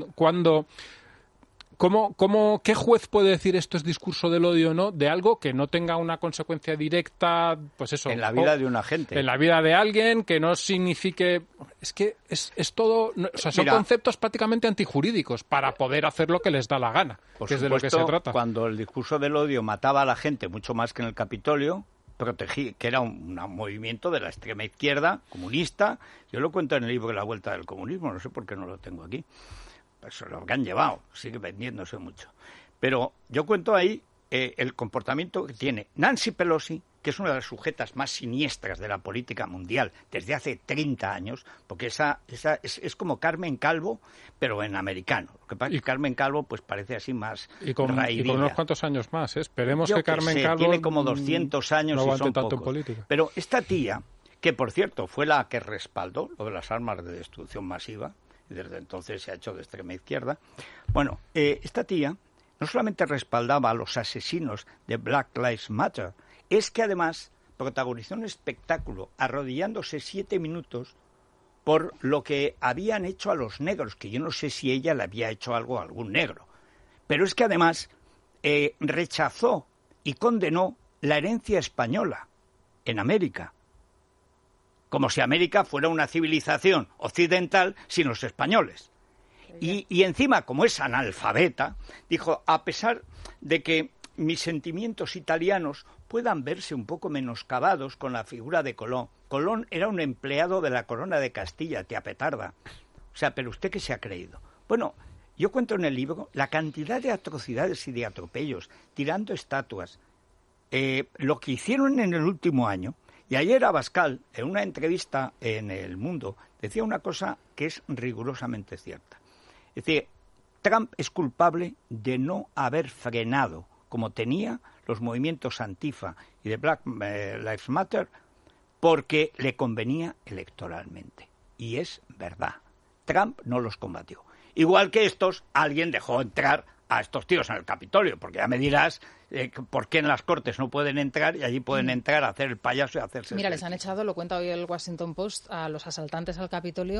¿qué juez puede decir esto es discurso del odio o no de algo que no tenga una consecuencia directa, pues eso, en la vida de un agente, en la vida de alguien, que no signifique... Es que es todo... O sea, son conceptos prácticamente antijurídicos para poder hacer lo que les da la gana, que es de lo que se trata. Cuando el discurso del odio mataba a la gente mucho más que en el Capitolio, que era un movimiento de la extrema izquierda comunista, yo lo cuento en el libro de La Vuelta del Comunismo, no sé por qué no lo tengo aquí. Eso lo que han llevado, sigue vendiéndose mucho. Pero yo cuento ahí el comportamiento que tiene Nancy Pelosi, que es una de las sujetas más siniestras de la política mundial desde hace 30 años, porque esa es como Carmen Calvo, pero en americano. Lo que pasa es que Carmen Calvo pues parece así más raidilla. Y con unos cuantos años más, ¿eh? Esperemos que Carmen Calvo tiene como 200 años no y son tanto pocos. en política. Pero esta tía, que por cierto fue la que respaldó lo de las armas de destrucción masiva, y desde entonces se ha hecho de extrema izquierda, bueno, esta tía no solamente respaldaba a los asesinos de Black Lives Matter, es que además protagonizó un espectáculo arrodillándose 7 minutos por lo que habían hecho a los negros, que yo no sé si ella le había hecho algo a algún negro. Pero es que además rechazó y condenó la herencia española en América. Como si América fuera una civilización occidental sin los españoles. Y encima, como es analfabeta, dijo, a pesar de que mis sentimientos italianos puedan verse un poco menoscabados con la figura de Colón. Colón era un empleado de la corona de Castilla, tía petarda. O sea, ¿pero usted qué se ha creído? Bueno, yo cuento en el libro la cantidad de atrocidades y de atropellos, tirando estatuas, lo que hicieron en el último año. Y ayer Abascal, en una entrevista en El Mundo, decía una cosa que es rigurosamente cierta. Es decir, Trump es culpable de no haber frenado, como tenía, los movimientos Antifa y de Black Lives Matter, porque le convenía electoralmente. Y es verdad. Trump no los combatió. Igual que estos, alguien dejó entrar a estos tíos en el Capitolio, porque ya me dirás por qué en las Cortes no pueden entrar y allí pueden entrar a hacer el payaso y a hacerse... Mira, les han echado, lo cuenta hoy el Washington Post, a los asaltantes al Capitolio,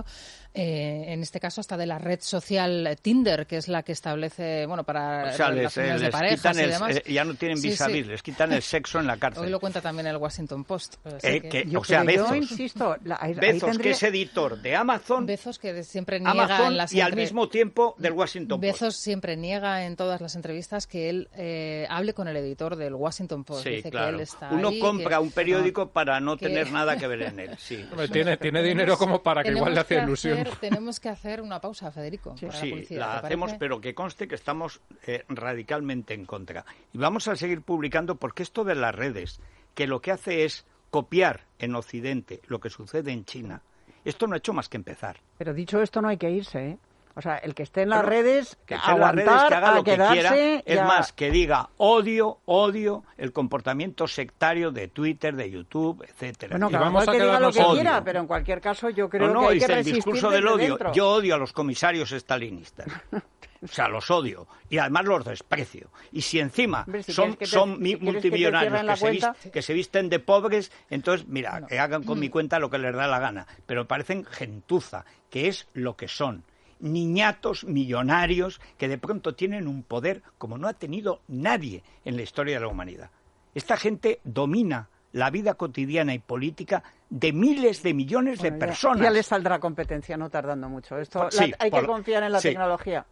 en este caso hasta de la red social Tinder, que es la que establece, bueno, para relaciones de parejas y demás. Ya no tienen vis a vis, les quitan el sexo en la cárcel. Hoy lo cuenta también el Washington Post. Bezos, yo insisto, Bezos, que es editor de Amazon, Bezos, que siempre niega Amazon en las y al mismo tiempo del Washington Post. Bezos siempre niega en todas las entrevistas que él hable con el editor del Washington Post. Sí, dice claro. que él está Uno ahí, compra un periódico para no tener nada que ver en él. Sí. Tiene dinero como para que igual le hace ilusión. Tenemos que hacer una pausa, Federico. Sí, para sí, la publicidad, la hacemos, pero que conste que estamos radicalmente en contra. Y vamos a seguir publicando porque esto de las redes, que lo que hace es copiar en Occidente lo que sucede en China, esto no ha hecho más que empezar. Pero dicho esto, no hay que irse, ¿eh? O sea, el que esté en las redes, que aguantar, que haga lo que quiera, ya... es más, que diga odio el comportamiento sectario de Twitter, de YouTube, etcétera. Bueno, cada cual que diga lo que quiera, pero en cualquier caso yo creo que hay que resistir el discurso del odio. Dentro. Yo odio a los comisarios estalinistas. O sea, los odio. Y además los desprecio. Y si encima son multimillonarios que se visten de pobres, entonces, mira, que hagan con mi cuenta lo que les da la gana. Pero parecen gentuza, que es lo que son. Niñatos millonarios que de pronto tienen un poder como no ha tenido nadie en la historia de la humanidad. Esta gente domina la vida cotidiana y política de miles de millones de personas. Ya les saldrá competencia no tardando mucho. Hay que confiar en la tecnología.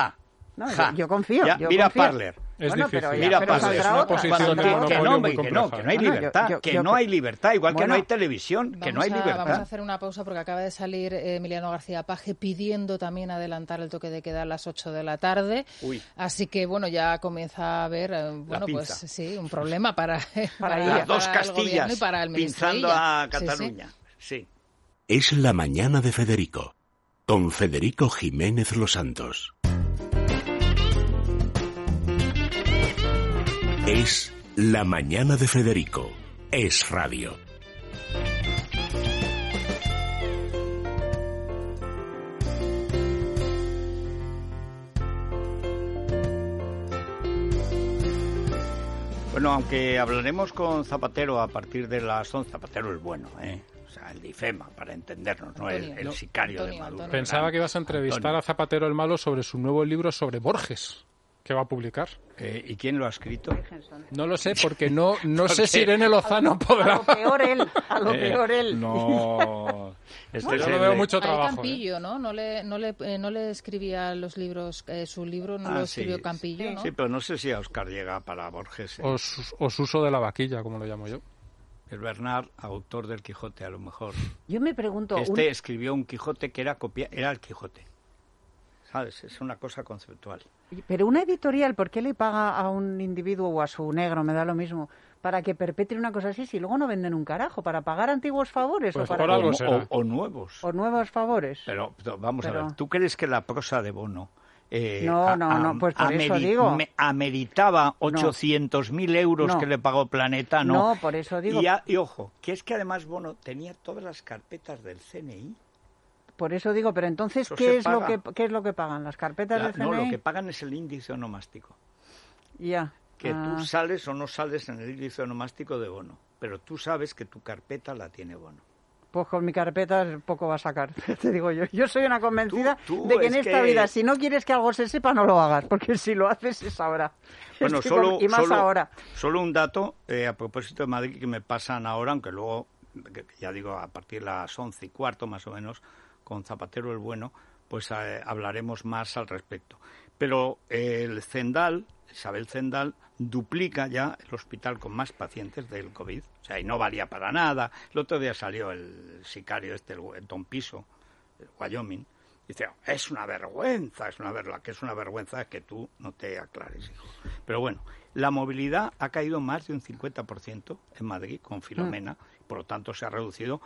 Yo confío. Mira Parler. Es difícil. Mira Parler. Es una posición de monopolio muy compleja. Que no hay libertad. Que no hay libertad. Igual que no hay televisión, que no hay libertad. Vamos a hacer una pausa porque acaba de salir Emiliano García Paje pidiendo también adelantar el toque de queda a las 8 de la tarde. Uy. Así que, bueno, ya comienza a haber, pues sí, un problema para las dos Castillas y para el ministro pinzando a Cataluña. Sí. Es la mañana de Federico, con Federico Jiménez Los Santos. Es la mañana de Federico. Es radio. Bueno, aunque hablaremos con Zapatero a partir de las 11, Zapatero es bueno, O sea, el difema, para entendernos, no el sicario de Maduro. Pensaba que ibas a entrevistar a Zapatero el Malo sobre su nuevo libro sobre Borges, que va a publicar. ¿Y quién lo ha escrito? No lo sé, porque no sé si Irene Lozano podrá... A lo peor él. No... Yo no veo mucho trabajo. Campillo, ¿no? No le escribía los libros, su libro no lo escribió Campillo, ¿no? Sí, pero no sé si a Óscar llega para Borges. O Suso de la Vaquilla, como lo llamo yo. El Bernard, autor del Quijote, a lo mejor. Yo me pregunto... Escribió un Quijote que era el Quijote. ¿sabes? Es una cosa conceptual. Pero una editorial, ¿por qué le paga a un individuo o a su negro, me da lo mismo, para que perpetre una cosa así si luego no venden un carajo? ¿Para pagar antiguos favores? Pues o para o nuevos. O nuevos favores. Pero vamos a ver, ¿tú crees que la prosa de Bono no, pues por eso digo. ameritaba 800.000 euros que le pagó Planeta? No, por eso digo. Y ojo, que es que además Bono tenía todas las carpetas del CNI. Por eso digo, pero entonces, ¿qué es lo que pagan? ¿Las carpetas del CNI? No, lo que pagan es el índice onomástico. Ya. Que tú sales o no sales en el índice onomástico de Bono, pero tú sabes que tu carpeta la tiene Bono. Pues con mi carpeta poco va a sacar, te digo yo. Yo soy una convencida de que en esta vida, si no quieres que algo se sepa, no lo hagas, porque si lo haces es ahora. Bueno, ahora. Solo un dato a propósito de Madrid que me pasan ahora, aunque luego, ya digo, a partir de las 11:15 más o menos, con Zapatero el Bueno, pues hablaremos más al respecto. Pero el Zendal, Isabel Zendal, duplica ya el hospital con más pacientes del COVID. O sea, y no valía para nada. El otro día salió el sicario el Tom Piso, el Wyoming, y dice, es una vergüenza, que es una vergüenza que tú no te aclares, hijo. Pero bueno, la movilidad ha caído más de un 50% en Madrid con Filomena, por lo tanto se ha reducido.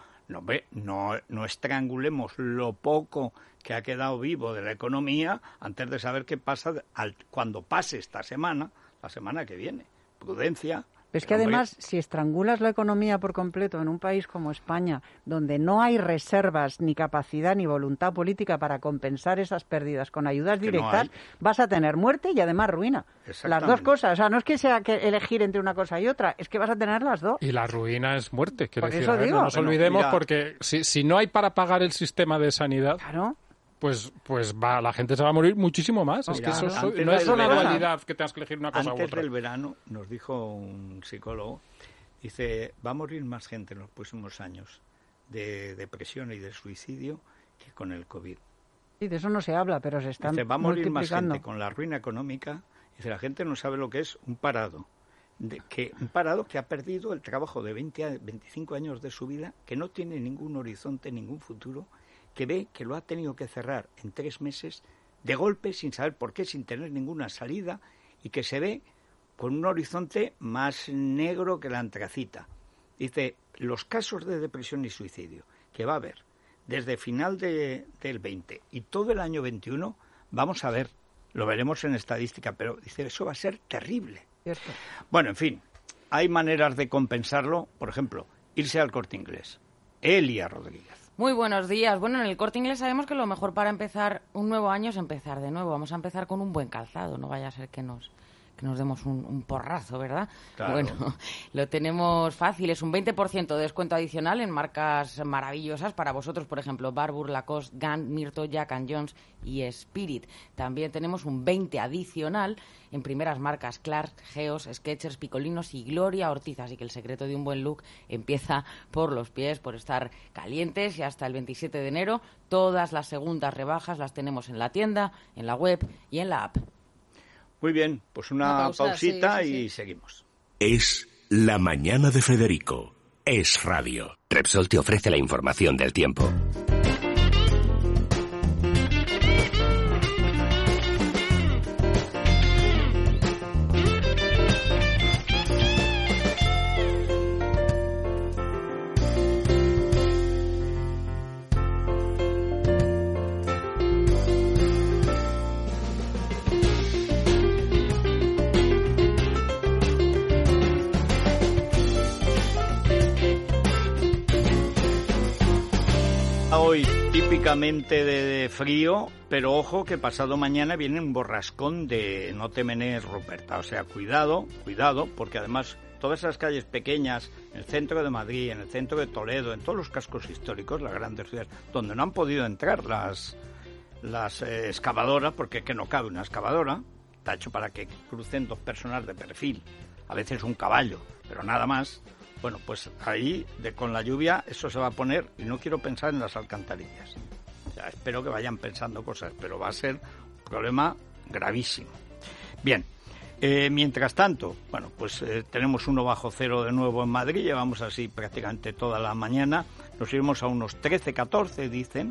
No estrangulemos lo poco que ha quedado vivo de la economía antes de saber qué pasa cuando pase esta semana, la semana que viene. Prudencia. Es que además, si estrangulas la economía por completo en un país como España, donde no hay reservas, ni capacidad, ni voluntad política para compensar esas pérdidas con ayudas directas, vas a tener muerte y además ruina. Las dos cosas. O sea, no es que sea que elegir entre una cosa y otra, es que vas a tener las dos. Y la ruina es muerte, quiero decir. Eso digo. No nos olvidemos, porque si no hay para pagar el sistema de sanidad... Claro. Pues la gente se va a morir muchísimo más. Es que eso no es una dualidad que tengas que elegir una cosa u otra. Antes del verano nos dijo un psicólogo, dice, va a morir más gente en los próximos años de depresión y de suicidio que con el COVID. Sí, de eso no se habla, pero se están multiplicando. Va a morir más gente con la ruina económica. Dice, la gente no sabe lo que es un parado. Un parado que ha perdido el trabajo de 20 a 25 años de su vida, que no tiene ningún horizonte, ningún futuro, que ve que lo ha tenido que cerrar en 3 meses de golpe, sin saber por qué, sin tener ninguna salida, y que se ve con un horizonte más negro que la antracita. Dice, los casos de depresión y suicidio que va a haber desde final del 20 y todo el año 21, vamos a ver, lo veremos en estadística, pero dice, eso va a ser terrible. Cierto. Bueno, en fin, hay maneras de compensarlo, por ejemplo, irse al Corte Inglés. Elia Rodríguez. Muy buenos días. Bueno, en el Corte Inglés sabemos que lo mejor para empezar un nuevo año es empezar de nuevo. Vamos a empezar con un buen calzado, no vaya a ser que nos demos un porrazo, ¿verdad? Claro. Bueno, lo tenemos fácil. Es un 20% de descuento adicional en marcas maravillosas para vosotros, por ejemplo, Barbour, Lacoste, Gant, Myrto, Jack & Jones y Spirit. También tenemos un 20 adicional en primeras marcas Clarks, Geos, Skechers, Picolinos y Gloria Ortiz. Así que el secreto de un buen look empieza por los pies, por estar calientes, y hasta el 27 de enero todas las segundas rebajas las tenemos en la tienda, en la web y en la app. Muy bien, pues una pausita y seguimos. Es La Mañana de Federico. Es radio. Repsol te ofrece la información del tiempo. Hoy típicamente de frío, pero ojo que pasado mañana viene un borrascón de no te menees, Ruperta. O sea, cuidado, porque además todas esas calles pequeñas, en el centro de Madrid, en el centro de Toledo, en todos los cascos históricos, las grandes ciudades, donde no han podido entrar las excavadoras, porque es que no cabe una excavadora, está hecho para que crucen 2 personas de perfil, a veces un caballo, pero nada más. Bueno, pues ahí, con la lluvia, eso se va a poner, y no quiero pensar en las alcantarillas. O sea, espero que vayan pensando cosas, pero va a ser un problema gravísimo. Bien, mientras tanto, bueno, pues tenemos 1 bajo cero de nuevo en Madrid, llevamos así prácticamente toda la mañana, nos iremos a unos 13, 14, dicen,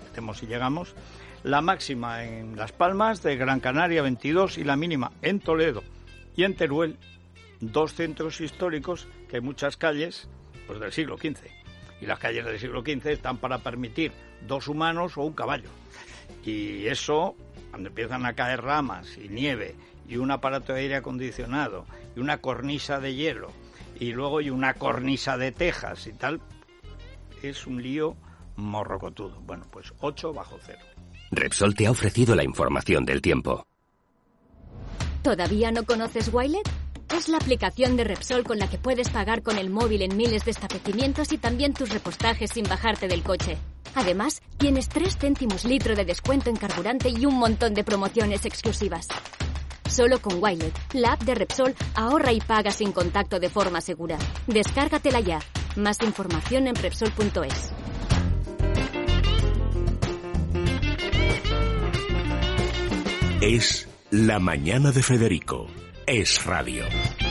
veremos si llegamos. La máxima en Las Palmas, de Gran Canaria 22, y la mínima en Toledo y en Teruel, 2 centros históricos que hay muchas calles pues del siglo XV. Y las calles del siglo XV están para permitir 2 humanos o un caballo. Y eso, cuando empiezan a caer ramas y nieve y un aparato de aire acondicionado y una cornisa de hielo y luego y una cornisa de tejas y tal, es un lío morrocotudo. Bueno, pues 8 bajo cero. Repsol te ha ofrecido la información del tiempo. ¿Todavía no conoces Wilet? Es la aplicación de Repsol con la que puedes pagar con el móvil en miles de establecimientos y también tus repostajes sin bajarte del coche. Además, tienes 3 céntimos litro de descuento en carburante y un montón de promociones exclusivas. Solo con Wilet, la app de Repsol, ahorra y paga sin contacto de forma segura. Descárgatela ya. Más información en Repsol.es. Es La Mañana de Federico. Es radio.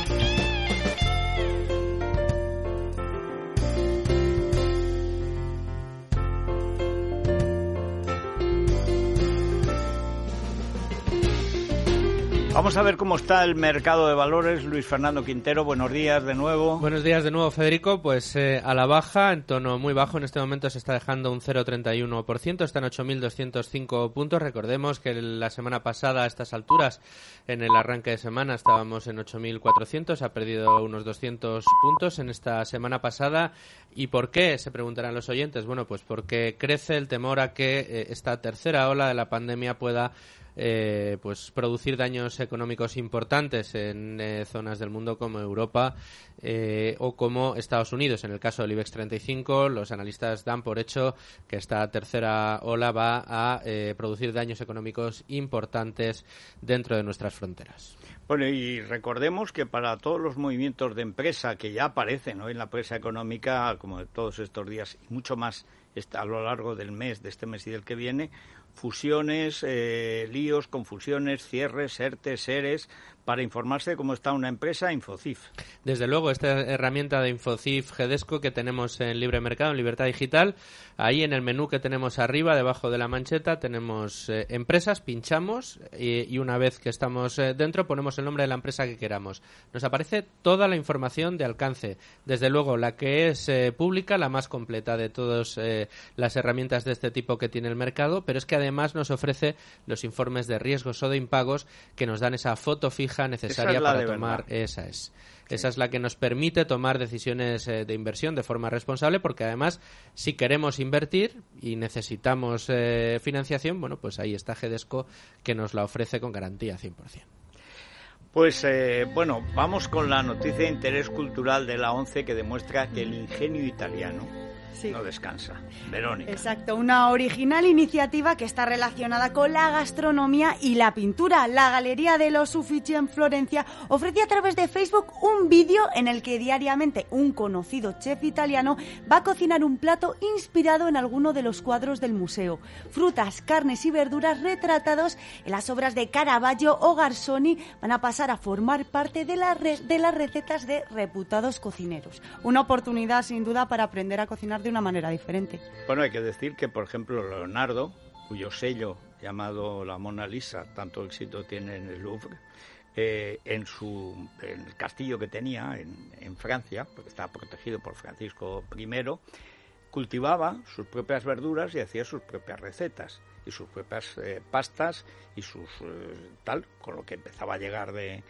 Vamos a ver cómo está el mercado de valores. Luis Fernando Quintero, buenos días de nuevo. Buenos días de nuevo, Federico. Pues a la baja, en tono muy bajo. En este momento se está dejando un 0,31%. Está en 8.205 puntos. Recordemos que la semana pasada, a estas alturas, en el arranque de semana, estábamos en 8.400. Ha perdido unos 200 puntos en esta semana pasada. ¿Y por qué? Se preguntarán los oyentes. Bueno, pues porque crece el temor a que esta tercera ola de la pandemia pueda pues producir daños económicos importantes en zonas del mundo como Europa o como Estados Unidos. En el caso del IBEX 35, los analistas dan por hecho que esta tercera ola va a producir daños económicos importantes dentro de nuestras fronteras. Bueno, y recordemos que para todos los movimientos de empresa que ya aparecen hoy en la prensa económica, como de todos estos días y mucho más a lo largo del mes, de este mes y del que viene, fusiones, líos, confusiones, cierres, ERTES, ERES, para informarse de cómo está una empresa, Infocif. Desde luego, esta herramienta de Infocif Gedesco que tenemos en Libre Mercado, en Libertad Digital, ahí en el menú que tenemos arriba, debajo de la mancheta, tenemos empresas, pinchamos y una vez que estamos dentro ponemos el nombre de la empresa que queramos. Nos aparece toda la información de alcance, desde luego la que es pública, la más completa de todas las herramientas de este tipo que tiene el mercado, pero es que además nos ofrece los informes de riesgos o de impagos que nos dan esa foto fija necesaria para tomar. Esa es la que nos permite tomar decisiones de inversión de forma responsable, porque además si queremos invertir y necesitamos financiación, bueno, pues ahí está Gedesco que nos la ofrece con garantía 100%. Pues bueno, vamos con la noticia de interés cultural de la ONCE que demuestra que el ingenio italiano no descansa. Verónica. Exacto, una original iniciativa que está relacionada con la gastronomía y la pintura. La Galería de los Uffizi en Florencia ofrece a través de Facebook un vídeo en el que diariamente un conocido chef italiano va a cocinar un plato inspirado en alguno de los cuadros del museo. Frutas, carnes y verduras retratados en las obras de Caravaggio o Garzoni van a pasar a formar parte de las recetas de reputados cocineros. Una oportunidad sin duda para aprender a cocinar de una manera diferente. Bueno, hay que decir que, por ejemplo, Leonardo, cuyo sello llamado la Mona Lisa tanto éxito tiene en el Louvre, en el castillo que tenía en Francia, porque estaba protegido por Francisco I, cultivaba sus propias verduras y hacía sus propias recetas y sus propias pastas y sus tal, con lo que empezaba a llegar de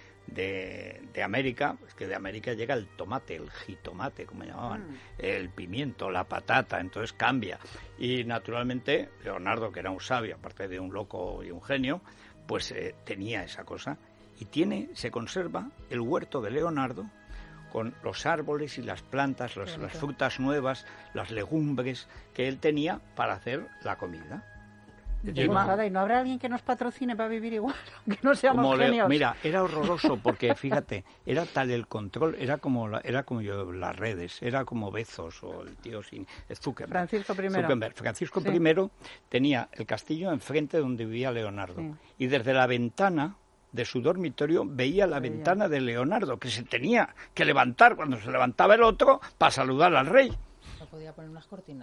América. Es que de América llega el tomate, el jitomate, como llamaban, el pimiento, la patata, entonces cambia. Y naturalmente Leonardo, que era un sabio, aparte de un loco y un genio, pues tenía esa cosa. Y se conserva el huerto de Leonardo con los árboles y las plantas, las frutas nuevas, las legumbres que él tenía para hacer la comida. ¿Y no habrá alguien que nos patrocine para vivir igual? Que no seamos genios. Mira, era horroroso porque, fíjate, era tal el control, era como las redes, era como Bezos o el tío Zuckerberg. Francisco I tenía el castillo enfrente donde vivía Leonardo. Sí. Y desde la ventana de su dormitorio veía la ventana de Leonardo, que se tenía que levantar cuando se levantaba el otro para saludar al rey. ¿No podía poner unas cortinas?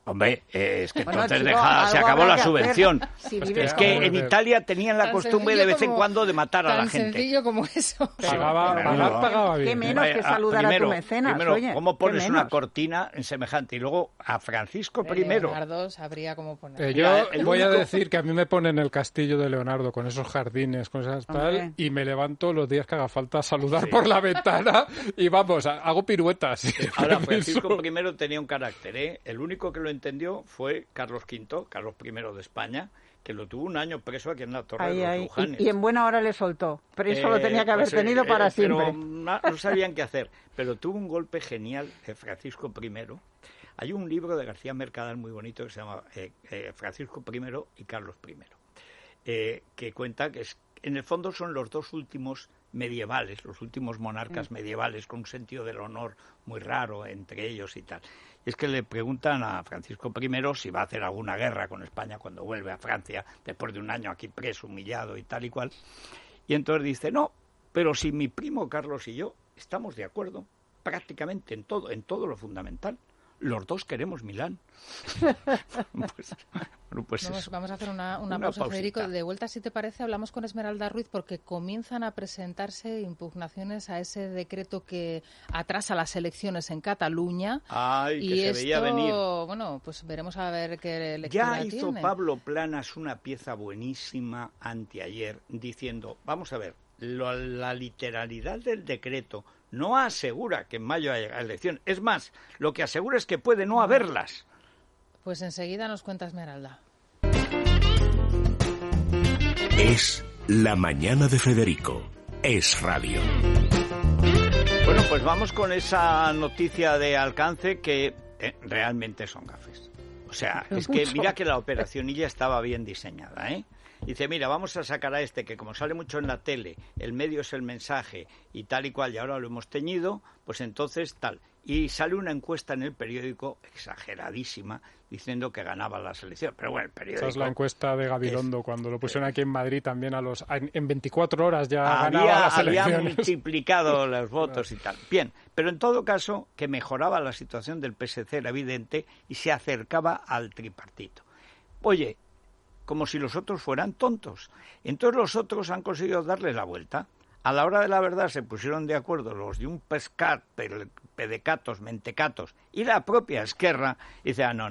Hombre, es que entonces se acabó la subvención. Es que en Italia tenían la costumbre de vez en cuando de matar a la gente. Tan sencillo como eso. Pagaba bien. Qué menos que saludar a tu mecenas. Primero, ¿cómo pones una cortina en semejante? Y luego a Francisco I. Leonardo sabría cómo poner. Yo voy a decir que a mí me ponen el castillo de Leonardo con esos jardines, con esas tal, y me levanto los días que haga falta a saludar por la ventana y vamos, hago piruetas. Ahora, Francisco I tenía un carácter, ¿eh? El único que lo entendió fue Carlos V, Carlos I de España, que lo tuvo un año preso aquí en la Torre de los Lujanes. Y en buena hora le soltó, pero eso lo tenía que haber tenido para siempre. Pero no sabían qué hacer, pero tuvo un golpe genial de Francisco I. Hay un libro de García Mercadal muy bonito que se llama Francisco I y Carlos I, que cuenta que en el fondo son los dos últimos medievales, los últimos monarcas medievales con un sentido del honor muy raro entre ellos y tal. Y es que le preguntan a Francisco I si va a hacer alguna guerra con España cuando vuelve a Francia, después de un año aquí preso, humillado y tal y cual. Y entonces dice, no, pero si mi primo Carlos y yo estamos de acuerdo prácticamente en todo lo fundamental. Los dos queremos Milán. Vamos a hacer una pausa, Federico. De vuelta, si te parece, hablamos con Esmeralda Ruiz porque comienzan a presentarse impugnaciones a ese decreto que atrasa las elecciones en Cataluña. Ay, que se veía venir. Bueno, pues veremos a ver qué lectura tiene. Ya hizo Pablo Planas una pieza buenísima anteayer diciendo, vamos a ver, la literalidad del decreto no asegura que en mayo haya elecciones. Es más, lo que asegura es que puede no haberlas. Pues enseguida nos cuenta Esmeralda. Es La Mañana de Federico. Es radio. Bueno, pues vamos con esa noticia de alcance que realmente son gafes. O sea, es que mira que la operacionilla estaba bien diseñada, ¿eh? Dice, mira, vamos a sacar a este que como sale mucho en la tele, el medio es el mensaje y tal y cual, y ahora lo hemos teñido, pues entonces tal. Y sale una encuesta en el periódico exageradísima diciendo que ganaba las elecciones. Pero bueno, el periódico... Esa es la encuesta de Gabilondo, cuando lo pusieron aquí en Madrid también en 24 horas ya ganaba las elecciones. Había multiplicado los votos y tal. Bien, pero en todo caso, que mejoraba la situación del PSC era evidente y se acercaba al tripartito. Oye, como si los otros fueran tontos. Entonces los otros han conseguido darle la vuelta. A la hora de la verdad se pusieron de acuerdo los de un pescat, pedecatos, mentecatos y la propia Esquerra y dice, no,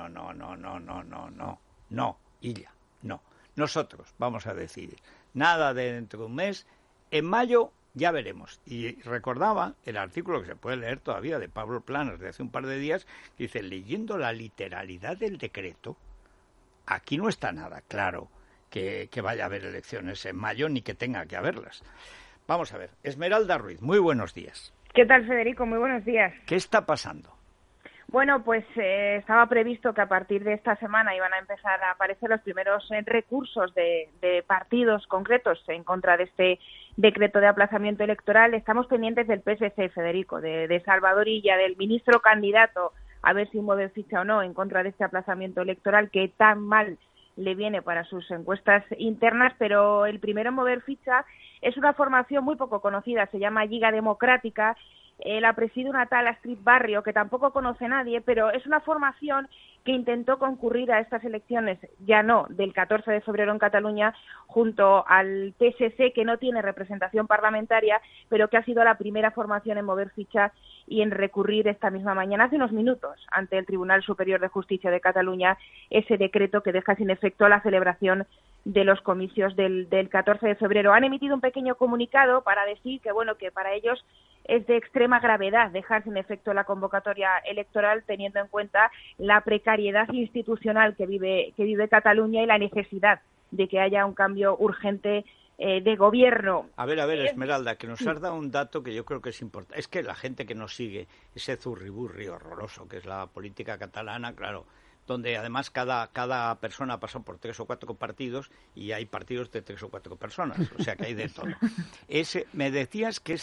Illa, no. Nosotros vamos a decidir. Nada de dentro de un mes. En mayo ya veremos. Y recordaba el artículo que se puede leer todavía de Pablo Planas de hace un par de días, que dice, leyendo la literalidad del decreto, aquí no está nada claro que vaya a haber elecciones en mayo ni que tenga que haberlas. Vamos a ver, Esmeralda Ruiz, muy buenos días. ¿Qué tal, Federico? Muy buenos días. ¿Qué está pasando? Bueno, pues estaba previsto que a partir de esta semana iban a empezar a aparecer los primeros recursos de partidos concretos en contra de este decreto de aplazamiento electoral. Estamos pendientes del PSC, Federico, de Salvador Illa, del ministro candidato, a ver si mueve ficha o no en contra de este aplazamiento electoral que tan mal le viene para sus encuestas internas, pero el primero en mover ficha es una formación muy poco conocida, se llama Lliga Democrática, la preside una tal Astrid Barrio, que tampoco conoce nadie, pero es una formación que intentó concurrir a estas elecciones, ya no, del 14 de febrero en Cataluña, junto al PSC, que no tiene representación parlamentaria, pero que ha sido la primera formación en mover ficha y en recurrir esta misma mañana, hace unos minutos, ante el Tribunal Superior de Justicia de Cataluña, ese decreto que deja sin efecto la celebración de los comicios del 14 de febrero. Han emitido un pequeño comunicado para decir que, bueno, que para ellos es de extrema gravedad dejar sin efecto la convocatoria electoral, teniendo en cuenta la precariedad institucional que vive Cataluña y la necesidad de que haya un cambio urgente de gobierno. A ver, Esmeralda, que nos has dado un dato que yo creo que es importante. Es que la gente que nos sigue, ese zurriburri horroroso que es la política catalana, claro, donde además cada persona ha pasado por 3 o 4 partidos y hay partidos de 3 o 4 personas, o sea que hay de todo. Me decías que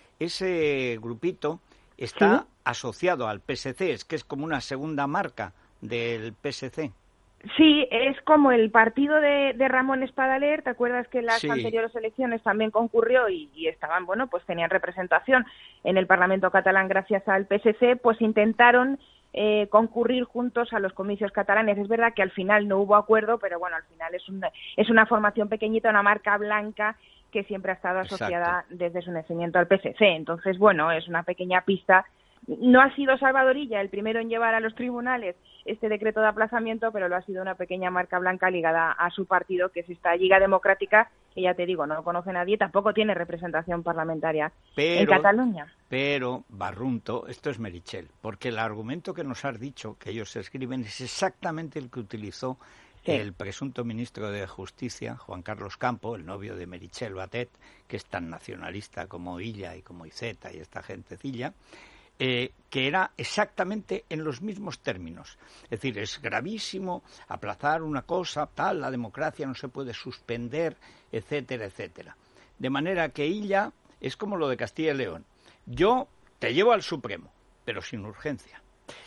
ese grupito está asociado al PSC, es que es como una segunda marca del PSC. Sí, es como el partido de Ramón Espadaler. ¿Te acuerdas que en las anteriores elecciones también concurrió y estaban, bueno, pues tenían representación en el Parlamento catalán gracias al PSC? Pues intentaron concurrir juntos a los comicios catalanes. Es verdad que al final no hubo acuerdo, pero bueno, al final es una formación pequeñita, una marca blanca que siempre ha estado asociada desde su nacimiento al PSC. Entonces, bueno, es una pequeña pista. No ha sido Salvador Illa el primero en llevar a los tribunales este decreto de aplazamiento, pero lo ha sido una pequeña marca blanca ligada a su partido, que es esta Lliga Democrática, que ya te digo, no lo conoce nadie, tampoco tiene representación parlamentaria en Cataluña. Pero, Barrunto, esto es Meritxell, porque el argumento que nos has dicho, que ellos escriben, es exactamente el que utilizó el presunto ministro de Justicia, Juan Carlos Campo, el novio de Meritxell Batet, que es tan nacionalista como Illa y como Iceta y esta gentecilla, que era exactamente en los mismos términos. Es decir, es gravísimo aplazar una cosa, tal, la democracia no se puede suspender, etcétera, etcétera. De manera que Illa es como lo de Castilla y León. Yo te llevo al Supremo, pero sin urgencia.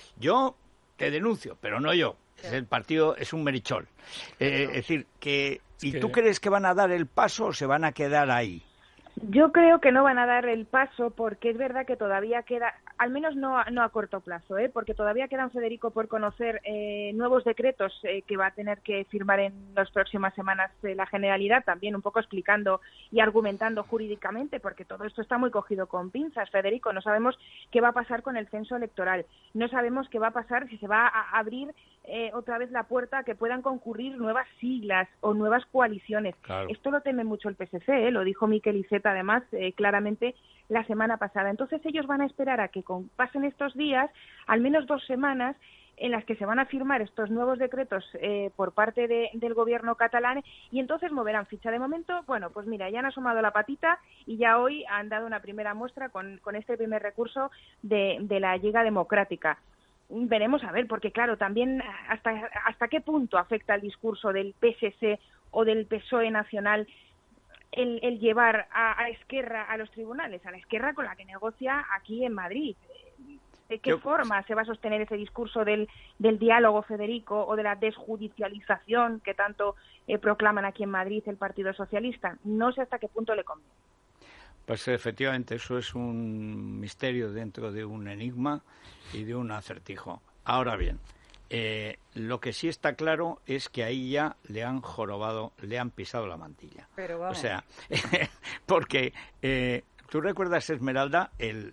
Yo te denuncio, pero no yo. El partido es un Meritxell. Es decir, ¿y tú crees que van a dar el paso o se van a quedar ahí? Yo creo que no van a dar el paso porque es verdad que todavía queda, al menos no a corto plazo, porque todavía quedan, Federico, por conocer nuevos decretos que va a tener que firmar en las próximas semanas la Generalidad, también un poco explicando y argumentando jurídicamente, porque todo esto está muy cogido con pinzas, Federico. No sabemos qué va a pasar con el censo electoral, no sabemos qué va a pasar si se va a abrir otra vez la puerta a que puedan concurrir nuevas siglas o nuevas coaliciones. Claro. Esto lo teme mucho el PSC, lo dijo Miquel Iceta además claramente la semana pasada. Entonces ellos van a esperar a que pasen estos días, al menos 2 semanas, en las que se van a firmar estos nuevos decretos por parte del gobierno catalán, y entonces moverán ficha. De momento, bueno, pues mira, ya han asomado la patita y ya hoy han dado una primera muestra con este primer recurso de la Lliga Democrática. Veremos a ver, porque claro, también hasta qué punto afecta el discurso del PSC o del PSOE nacional el llevar a Esquerra a los tribunales, a la Esquerra con la que negocia aquí en Madrid. ¿De qué forma se va a sostener ese discurso del diálogo, Federico, o de la desjudicialización que tanto proclaman aquí en Madrid el Partido Socialista? No sé hasta qué punto le conviene. Pues efectivamente, eso es un misterio dentro de un enigma y de un acertijo. Ahora bien, lo que sí está claro es que ahí ya le han jorobado, le han pisado la mantilla. Pero vamos. O sea, porque tú recuerdas, Esmeralda,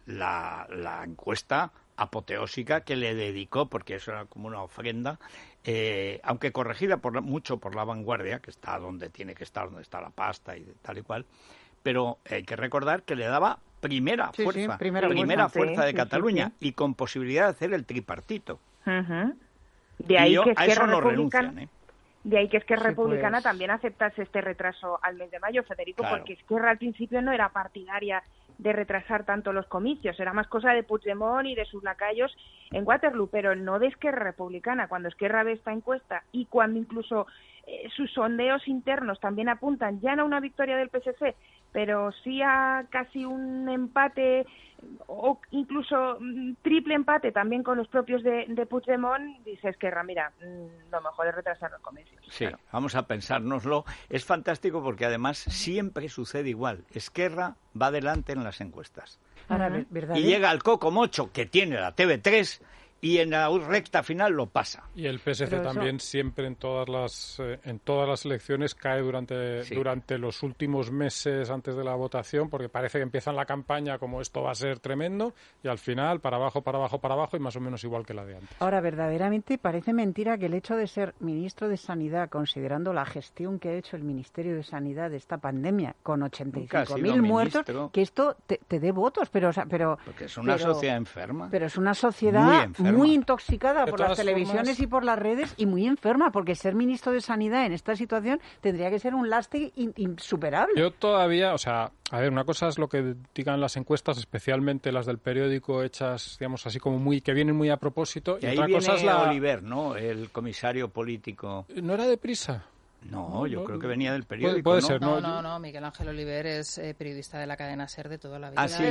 la encuesta apoteósica que le dedicó, porque eso era como una ofrenda, aunque corregida mucho por La Vanguardia, que está donde tiene que estar, donde está la pasta y tal y cual, pero hay que recordar que le daba primera fuerza de Cataluña y con posibilidad de hacer el tripartito. Uh-huh. De ahí que a eso no renuncian, De ahí que Esquerra Republicana también aceptase este retraso al mes de mayo, Federico, claro. Porque Esquerra al principio no era partidaria de retrasar tanto los comicios, era más cosa de Puigdemont y de sus lacayos en Waterloo, pero no de Esquerra Republicana. Cuando Esquerra ve esta encuesta y cuando incluso sus sondeos internos también apuntan ya no a una victoria del PSC, pero sí a casi un empate o incluso triple empate también con los propios de Puigdemont, dice Esquerra, mira, lo mejor es retrasar los comicios. Sí, claro. Vamos a pensárnoslo. Es fantástico porque además siempre sucede igual. Esquerra va adelante en las encuestas. Ahora, ¿verdad? Y llega al coco mocho que tiene la TV3 y en la recta final lo pasa. Y el PSC también siempre en todas las elecciones cae durante los últimos meses antes de la votación, porque parece que empiezan la campaña como esto va a ser tremendo y al final para abajo y más o menos igual que la de antes. Ahora, verdaderamente parece mentira que el hecho de ser ministro de Sanidad, considerando la gestión que ha hecho el Ministerio de Sanidad de esta pandemia con 85.000 muertos, que esto te dé votos, pero porque es una sociedad enferma. Pero es una sociedad muy intoxicada por las televisiones y por las redes y muy enferma, porque ser ministro de Sanidad en esta situación tendría que ser un lastre insuperable. Yo todavía, una cosa es lo que digan las encuestas, especialmente las del periódico hechas, digamos, así como que vienen muy a propósito. Y otra cosa es Oliver, ¿no? El comisario político. ¿No era de Prisa? No, yo creo que venía del periódico. Puede ser, ¿no? No, Miguel Ángel Oliver es periodista de la cadena SER de toda la vida. Ah, sí,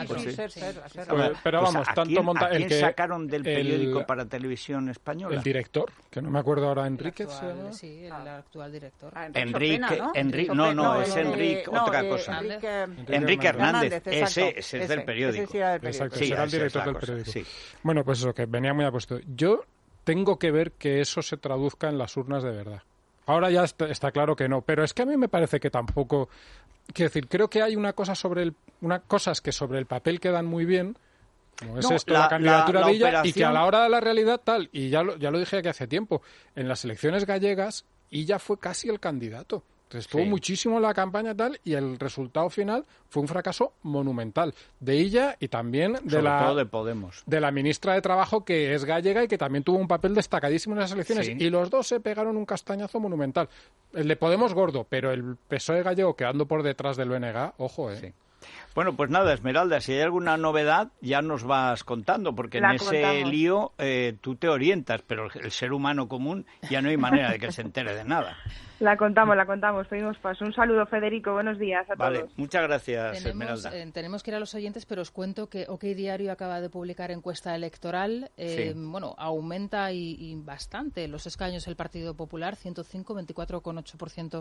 pero vamos, tanto monta... ¿A quién sacaron del periódico para Televisión Española? El director, que no me acuerdo ahora, Enríquez. Sí, el actual director. Enrique, no, es Enrique, otra cosa. Enrique Hernández, ese es del periódico. Exacto, será el director del periódico. Sí. Bueno, pues eso, que venía muy apuesto. Yo tengo que ver que eso se traduzca en las urnas de verdad. Ahora ya está claro que no, pero es que a mí me parece que tampoco... Quiero decir, creo que hay cosas que sobre el papel quedan muy bien, como es la candidatura de ella, y que a la hora de la realidad tal, y ya lo dije aquí hace tiempo, en las elecciones gallegas ella fue casi el candidato. Estuvo muchísimo en la campaña tal y el resultado final fue un fracaso monumental de ella y también de Podemos, de la ministra de Trabajo, que es gallega y que también tuvo un papel destacadísimo en las elecciones, y los dos se pegaron un castañazo monumental. El de Podemos gordo, pero el PSOE gallego quedando por detrás del BNG, ojo, Sí. Bueno, pues nada, Esmeralda, si hay alguna novedad ya nos vas contando, porque en ese lío tú te orientas, pero el ser humano común ya no hay manera de que se entere de nada. La contamos, pedimos paso. Un saludo, Federico, buenos días a todos. Vale, muchas gracias, Esmeralda. Tenemos que ir a los oyentes, pero os cuento que OK Diario acaba de publicar encuesta electoral. Bueno, aumenta y bastante los escaños el Partido Popular, 105, 24,8%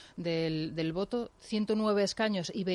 del voto, 109 escaños y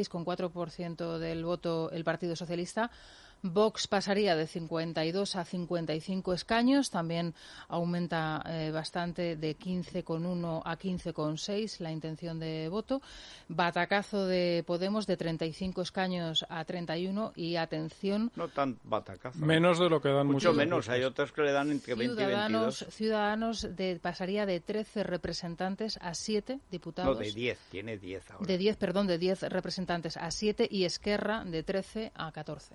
26,4% del voto el Partido Socialista. Vox pasaría de 52 a 55 escaños, también aumenta bastante de 15,1 a 15,6 la intención de voto. Batacazo de Podemos de 35 escaños a 31 y atención... No tan batacazo. Menos de lo que dan mucho menos, hay otros que le dan entre 20 y 22. Ciudadanos pasaría de 13 representantes a 7 diputados. No, de 10, tiene 10 ahora. De 10 representantes a 7 y Esquerra de 13 a 14.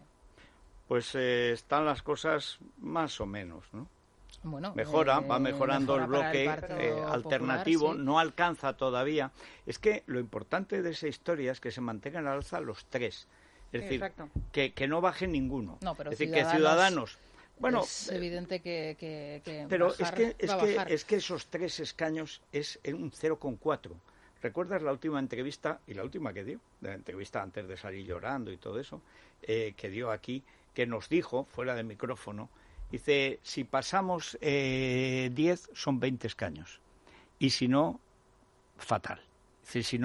Pues están las cosas más o menos, ¿no? Bueno, va mejorando el bloque alternativo, Popular, sí. No alcanza todavía. Es que lo importante de esa historia es que se mantengan al alza los tres. Es decir, que no baje ninguno. No, pero es decir, que Ciudadanos... Bueno, es evidente que pero bajar, es que esos 3 escaños es en un 0,4. ¿Recuerdas la última entrevista, y la última que dio, la entrevista antes de salir llorando y todo eso, que dio aquí, que nos dijo, fuera de micrófono, dice, si pasamos 10 son 20 escaños, y si no, fatal. Dice, si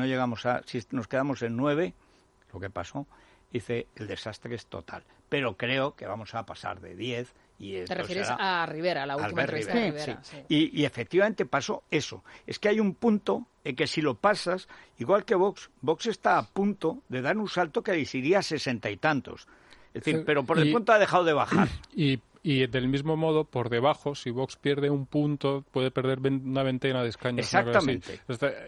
nos quedamos en 9, lo que pasó, dice, el desastre es total. Pero creo que vamos a pasar de 10 y ¿Te refieres a Rivera, la última entrevista de Rivera? Sí. Y efectivamente pasó eso. Es que hay un punto en que si lo pasas, igual que Vox está a punto de dar un salto que les iría a 60 y tantos. Es decir, pero por el punto ha dejado de bajar. Y del mismo modo, por debajo, si Vox pierde un punto, puede perder una veintena de escaños. Exactamente.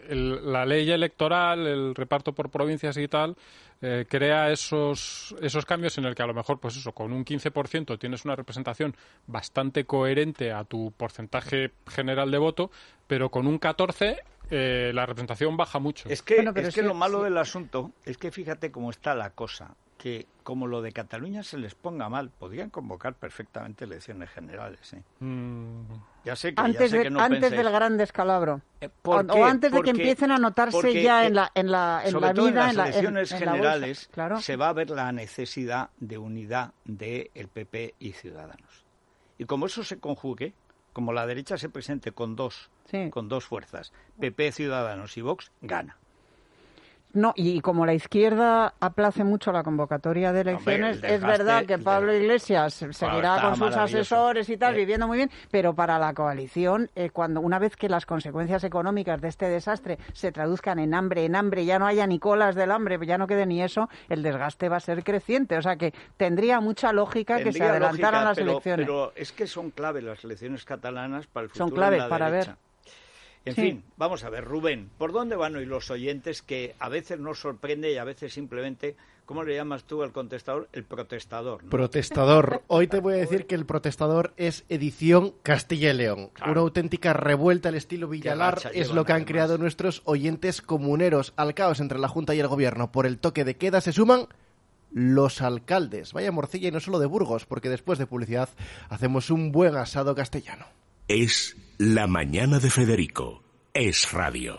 La ley electoral, el reparto por provincias y tal, crea esos cambios en el que a lo mejor, pues eso, con un 15% tienes una representación bastante coherente a tu porcentaje general de voto, pero con un 14% la representación baja mucho. Es que lo malo del asunto es que fíjate cómo está la cosa, que como lo de Cataluña se les ponga mal, podrían convocar perfectamente elecciones generales. Ya sé que no antes del gran descalabro. O antes de que empiecen a notarse ya en la vida. En las elecciones generales se va a ver la necesidad de unidad del PP y Ciudadanos. Y como eso se conjugue, como la derecha se presente con dos fuerzas, PP, Ciudadanos y Vox, gana. No, y como la izquierda aplace mucho la convocatoria de elecciones, es verdad que Pablo Iglesias seguirá con sus asesores y tal, viviendo muy bien, pero para la coalición, una vez que las consecuencias económicas de este desastre se traduzcan en hambre, ya no haya ni colas del hambre, ya no quede ni eso, el desgaste va a ser creciente. O sea que tendría mucha lógica que se adelantaran las elecciones. Pero es que son clave las elecciones catalanas para el futuro son claves de la para derecha. Ver. En fin, vamos a ver, Rubén, ¿por dónde van hoy los oyentes que a veces nos sorprende y a veces simplemente, ¿cómo le llamas tú al contestador? El protestador, ¿no? Protestador. Hoy te voy a decir que el protestador es edición Castilla y León. Claro. Una auténtica revuelta al estilo Villalar es lo que han creado nuestros oyentes comuneros. Al caos entre la Junta y el Gobierno por el toque de queda se suman los alcaldes. Vaya morcilla y no solo de Burgos, porque después de publicidad hacemos un buen asado castellano. Es La Mañana de Federico, Es radio.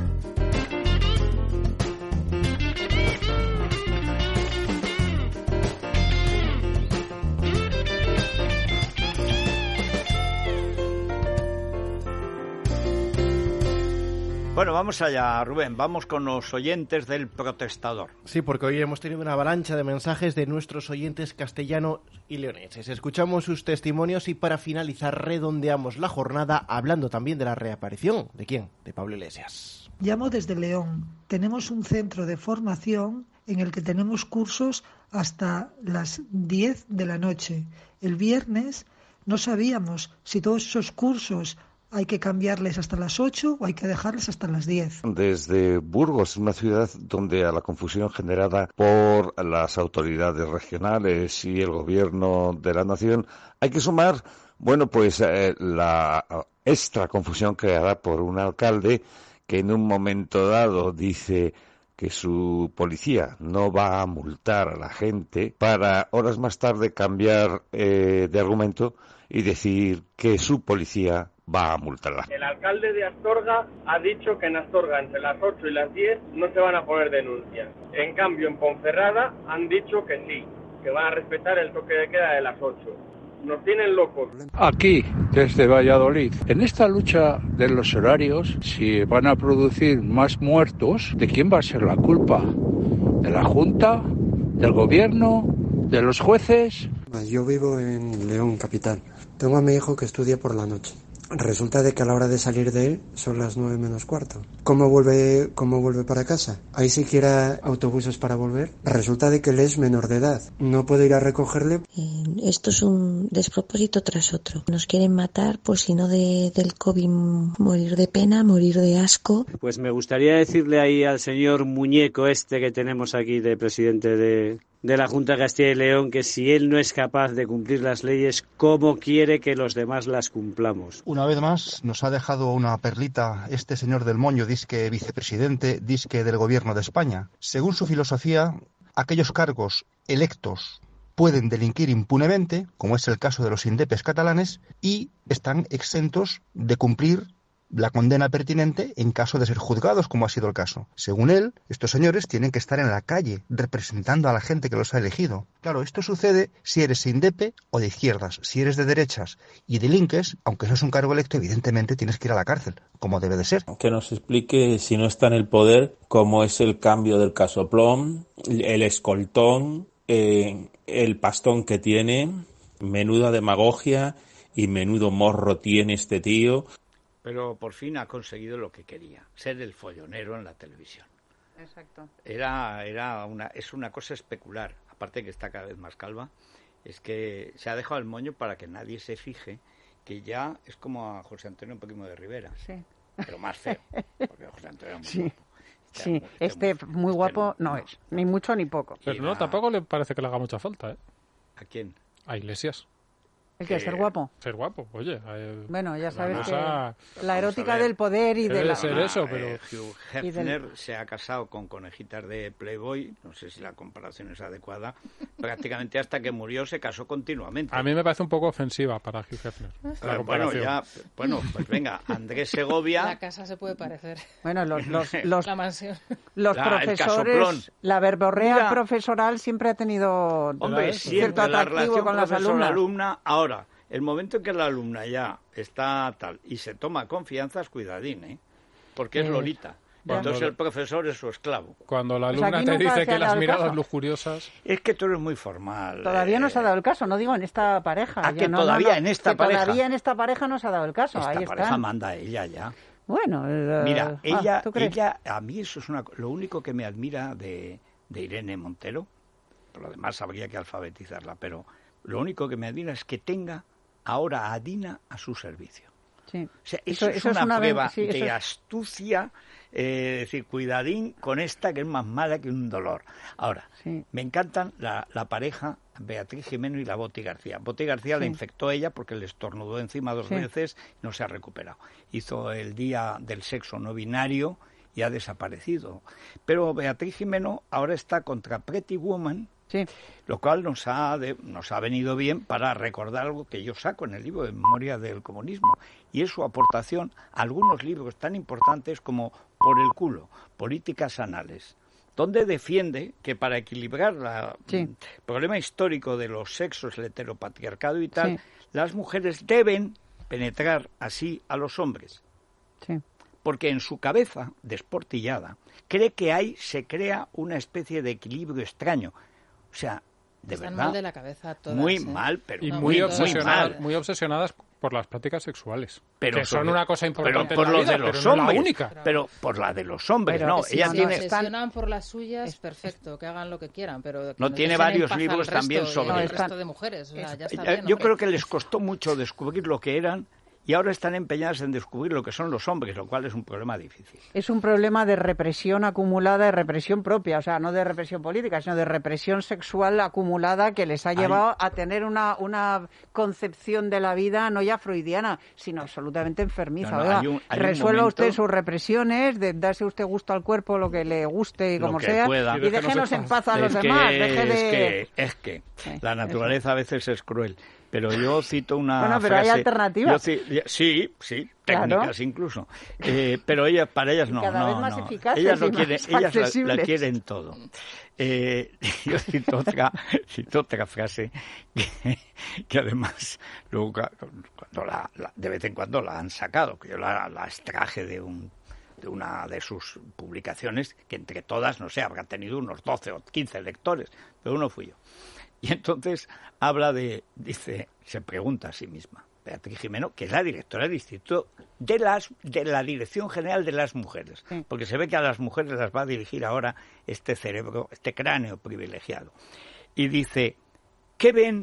Bueno, vamos allá, Rubén, vamos con los oyentes del Protestador. Sí, porque hoy hemos tenido una avalancha de mensajes de nuestros oyentes castellanos y leoneses. Escuchamos sus testimonios y para finalizar redondeamos la jornada hablando también de la reaparición. ¿De quién? De Pablo Iglesias. Llamo desde León. Tenemos un centro de formación en el que tenemos cursos hasta las 10 de la noche. El viernes no sabíamos si todos esos cursos hay que cambiarles hasta las 8 o hay que dejarles hasta las 10. Desde Burgos, una ciudad donde a la confusión generada por las autoridades regionales y el gobierno de la nación hay que sumar, la extra confusión creada por un alcalde que en un momento dado dice que su policía no va a multar a la gente para horas más tarde cambiar de argumento y decir que su policía va a multarla. El alcalde de Astorga ha dicho que en Astorga entre las 8 y las 10 no se van a poner denuncias. En cambio, en Ponferrada han dicho que sí, que van a respetar el toque de queda de las 8. Nos tienen locos. Aquí, desde Valladolid, en esta lucha de los horarios, si van a producir más muertos, ¿de quién va a ser la culpa? ¿De la Junta? ¿Del Gobierno? ¿De los jueces? Yo vivo en León, capital. Tengo a mi hijo que estudia por la noche. Resulta de que a la hora de salir de él son las 9 menos cuarto. ¿Cómo vuelve para casa? ¿Hay siquiera autobuses para volver? Resulta de que él es menor de edad. No puedo ir a recogerle. Esto es un despropósito tras otro. Nos quieren matar, pues si no del COVID, morir de pena, morir de asco. Pues me gustaría decirle ahí al señor muñeco este que tenemos aquí de presidente de la Junta de Castilla y León, que si él no es capaz de cumplir las leyes, ¿cómo quiere que los demás las cumplamos? Una vez más nos ha dejado una perlita este señor del Moño, disque vicepresidente, disque del Gobierno de España. Según su filosofía, aquellos cargos electos pueden delinquir impunemente, como es el caso de los indepes catalanes, y están exentos de cumplir la condena pertinente en caso de ser juzgados, como ha sido el caso. Según él, estos señores tienen que estar en la calle representando a la gente que los ha elegido. Claro, esto sucede si eres indepe o de izquierdas. Si eres de derechas y delinques, aunque seas un cargo electo, evidentemente tienes que ir a la cárcel, como debe de ser. Que nos explique, si no está en el poder, cómo es el cambio del casoplón, el escoltón, el pastón que tiene, menuda demagogia y menudo morro tiene este tío. Pero por fin ha conseguido lo que quería, ser el follonero en la televisión. Exacto. Es una cosa especular, aparte que está cada vez más calva, es que se ha dejado el moño para que nadie se fije que ya es como a José Antonio Primo de Rivera, sí, pero más feo, porque José Antonio es muy guapo. Muy guapo no es, ni mucho ni poco. Pero no, tampoco le parece que le haga mucha falta, ¿eh? ¿A quién? A Iglesias. ¿El que ser guapo? Ser guapo, oye. Bueno, ya sabes que la erótica del poder y de la... ser eso, pero... Hugh Hefner se ha casado con conejitas de Playboy, no sé si la comparación es adecuada, prácticamente hasta que murió se casó continuamente. A mí me parece un poco ofensiva para Hugh Hefner. Pues venga, Andrés Segovia... La casa se puede parecer. Bueno, la mansión. Los profesores, la verborrea profesoral siempre ha tenido cierto atractivo con las alumnas. Ahora, el momento en que la alumna ya está tal y se toma confianzas, cuidadín, porque es Lolita. Entonces el profesor es su esclavo. Cuando la alumna te dice que las miradas lujuriosas... Es que tú eres muy formal. Todavía no se ha dado el caso, no digo en esta pareja. Todavía en esta pareja no se ha dado el caso. Esta ahí pareja está. manda ella ya. Bueno, mira, ella, a mí eso es lo único que me admira de Irene Montero. Por lo demás habría que alfabetizarla, pero lo único que me admira es que tenga ahora a Dina a su servicio. Sí. O sea, eso es una prueba de astucia, decir, cuidadín con esta que es más mala que un dolor. Ahora, me encantan la pareja Beatriz Jimeno y la Boti García. Boti García la infectó ella porque le estornudó encima 2 veces y no se ha recuperado. Hizo el Día del Sexo No Binario y ha desaparecido. Pero Beatriz Gimeno ahora está contra Pretty Woman, sí, lo cual nos ha venido bien para recordar algo que yo saco en el libro de Memoria del Comunismo, y es su aportación a algunos libros tan importantes como Por el culo, Políticas Anales, donde defiende que para equilibrar el problema histórico de los sexos, el heteropatriarcado y tal, las mujeres deben penetrar así a los hombres. Sí. Porque en su cabeza, desportillada, cree que ahí se crea una especie de equilibrio extraño. O sea, de Están verdad, mal de la cabeza todas, muy mal, pero y muy obsesionadas por las prácticas sexuales, pero que son una cosa importante por en la lo vida, de los pero hombres, no la única. Pero por la de los hombres, pero no. si Ella se obsesionan por las suyas, perfecto, que hagan lo que quieran, pero no tiene varios libros también sobre el resto de mujeres. O sea, ya está bien, yo creo que les costó mucho descubrir lo que eran. Y ahora están empeñadas en descubrir lo que son los hombres, lo cual es un problema difícil. Es un problema de represión acumulada, de represión propia, o sea, no de represión política, sino de represión sexual acumulada que les ha llevado a tener una concepción de la vida no ya freudiana, sino absolutamente enfermiza. Resuelva usted sus represiones, darse usted gusto al cuerpo, lo que le guste y como sea, y déjenos en paz a los demás. Es que la naturaleza a veces es cruel. Pero yo cito una pero frase... hay alternativas. Sí, técnicas incluso. Pero para ellas no. Cada vez más eficaces. Ellas lo quieren, ellas la quieren todo. Yo cito otra frase que además luego cuando de vez en cuando la han sacado, que yo la extraje de una de sus publicaciones, que entre todas, no sé, habrá tenido unos 12 o 15 lectores, pero uno fui yo. Y entonces se pregunta a sí misma, Beatriz Gimeno, que es la directora del Instituto de la Dirección General de las Mujeres, porque se ve que a las mujeres las va a dirigir ahora este cerebro, este cráneo privilegiado. Y dice, ¿qué ven?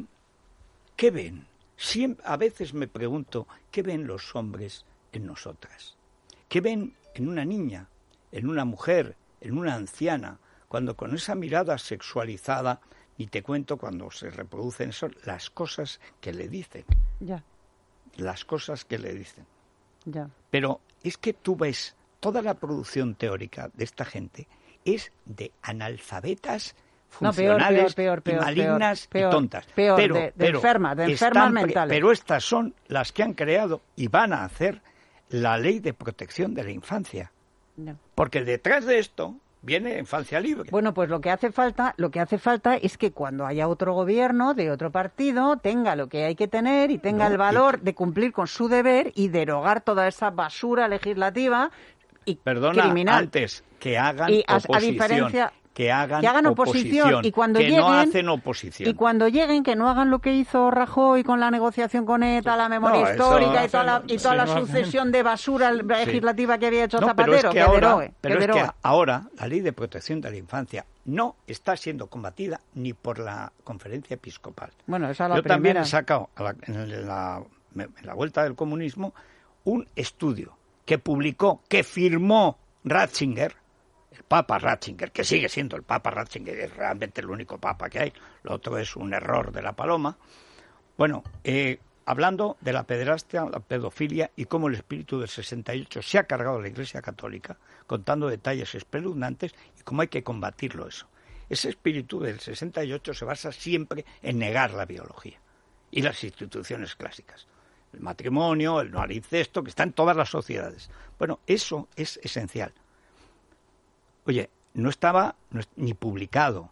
A veces me pregunto, ¿qué ven los hombres en nosotras? ¿Qué ven en una niña, en una mujer, en una anciana, cuando con esa mirada sexualizada... Y te cuento cuando se reproducen las cosas que le dicen. Ya. Las cosas que le dicen. Ya. Pero es que tú ves, toda la producción teórica de esta gente es de analfabetas funcionales, malignas y tontas. De enfermas mentales. Pero estas son las que han creado y van a hacer la ley de protección de la infancia. No. Porque detrás de esto... viene infancia libre. Bueno, pues lo que hace falta es que cuando haya otro gobierno de otro partido tenga lo que hay que tener y tenga el valor de cumplir con su deber y derogar toda esa basura legislativa y criminal. Antes que hagan oposición. A diferencia, que hagan oposición y cuando que lleguen, no hacen oposición. Y cuando lleguen, que no hagan lo que hizo Rajoy con la negociación con ETA, la memoria histórica y toda la sucesión de basura legislativa que había hecho Zapatero, que derogue. Pero es que ahora la ley de protección de la infancia no está siendo combatida ni por la Conferencia Episcopal. Bueno, esa es la Yo primera. también he sacado en la vuelta del comunismo un estudio que firmó Ratzinger, el Papa Ratzinger, que sigue siendo el Papa Ratzinger, es realmente el único Papa que hay, lo otro es un error de la paloma. Bueno, hablando de la pederastia, la pedofilia y cómo el espíritu del 68 se ha cargado a la Iglesia Católica, contando detalles espeluznantes y cómo hay que combatirlo eso. Ese espíritu del 68 se basa siempre en negar la biología y las instituciones clásicas. El matrimonio, el no al incesto, que está en todas las sociedades. Bueno, eso es esencial. Oye, no estaba ni publicado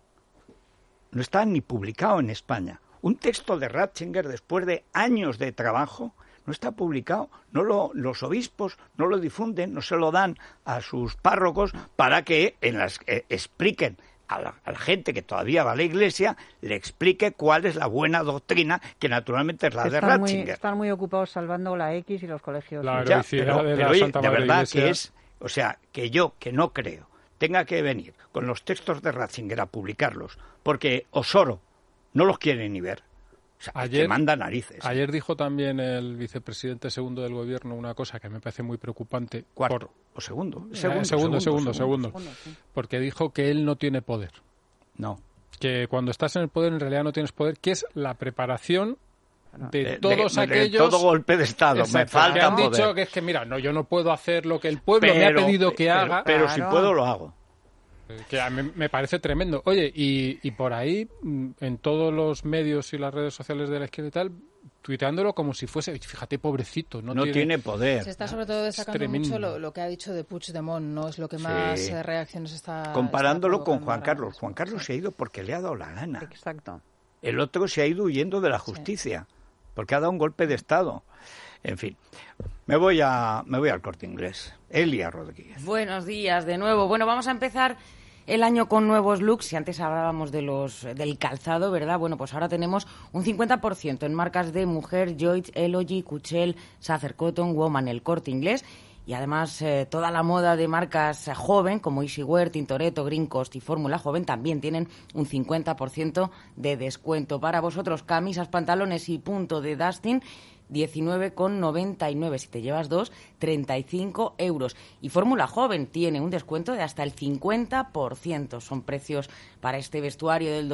en España. Un texto de Ratzinger, después de años de trabajo, no está publicado. Los obispos no lo difunden, no se lo dan a sus párrocos para que expliquen a la gente que todavía va a la Iglesia, le explique cuál es la buena doctrina, que naturalmente es la de Ratzinger. Están muy ocupados salvando la X y los colegios. Pero oye, de verdad que es... O sea, que yo, que no creo, tenga que venir con los textos de Ratzinger a publicarlos, porque Osoro no los quiere ni ver. O sea, que manda narices. Ayer dijo también el vicepresidente segundo del gobierno una cosa que me parece muy preocupante. ¿Cuarto o segundo? Segundo. Porque dijo que él no tiene poder. No. Que cuando estás en el poder en realidad no tienes poder, que es la preparación de todos aquellos... todo golpe de Estado, me falta que han poder. dicho que es que, mira, no, yo no puedo hacer lo que el pueblo me ha pedido que haga. Pero si puedo, lo hago. Que a mí me parece tremendo. Oye, y por ahí, en todos los medios y las redes sociales de la izquierda y tal, tuiteándolo como si fuese, fíjate, pobrecito. No tiene poder. Se está sobre todo destacando mucho lo que ha dicho de Puigdemont, ¿no? Es lo que más reacciones está... Comparándolo con Juan Carlos. Juan Carlos se ha ido porque le ha dado la gana. Exacto. El otro se ha ido huyendo de la justicia, porque ha dado un golpe de Estado. En fin, me voy al Corte Inglés. Elia Rodríguez. Buenos días de nuevo. Bueno, vamos a empezar el año con nuevos looks. Si antes hablábamos del calzado, ¿verdad? Bueno, pues ahora tenemos un 50% en marcas de mujer, Joyce, Elogy, Cuchel, Sacer Cotton, Woman, el Corte Inglés. Y además toda la moda de marcas joven, como Easywear, Tintoretto, Green Coast y Fórmula Joven, también tienen un 50% de descuento. Para vosotros, camisas, pantalones y punto de Dustin, 19,99. Si te llevas 2, 35 euros. Y Fórmula Joven tiene un descuento de hasta el 50%. Son precios para este vestuario del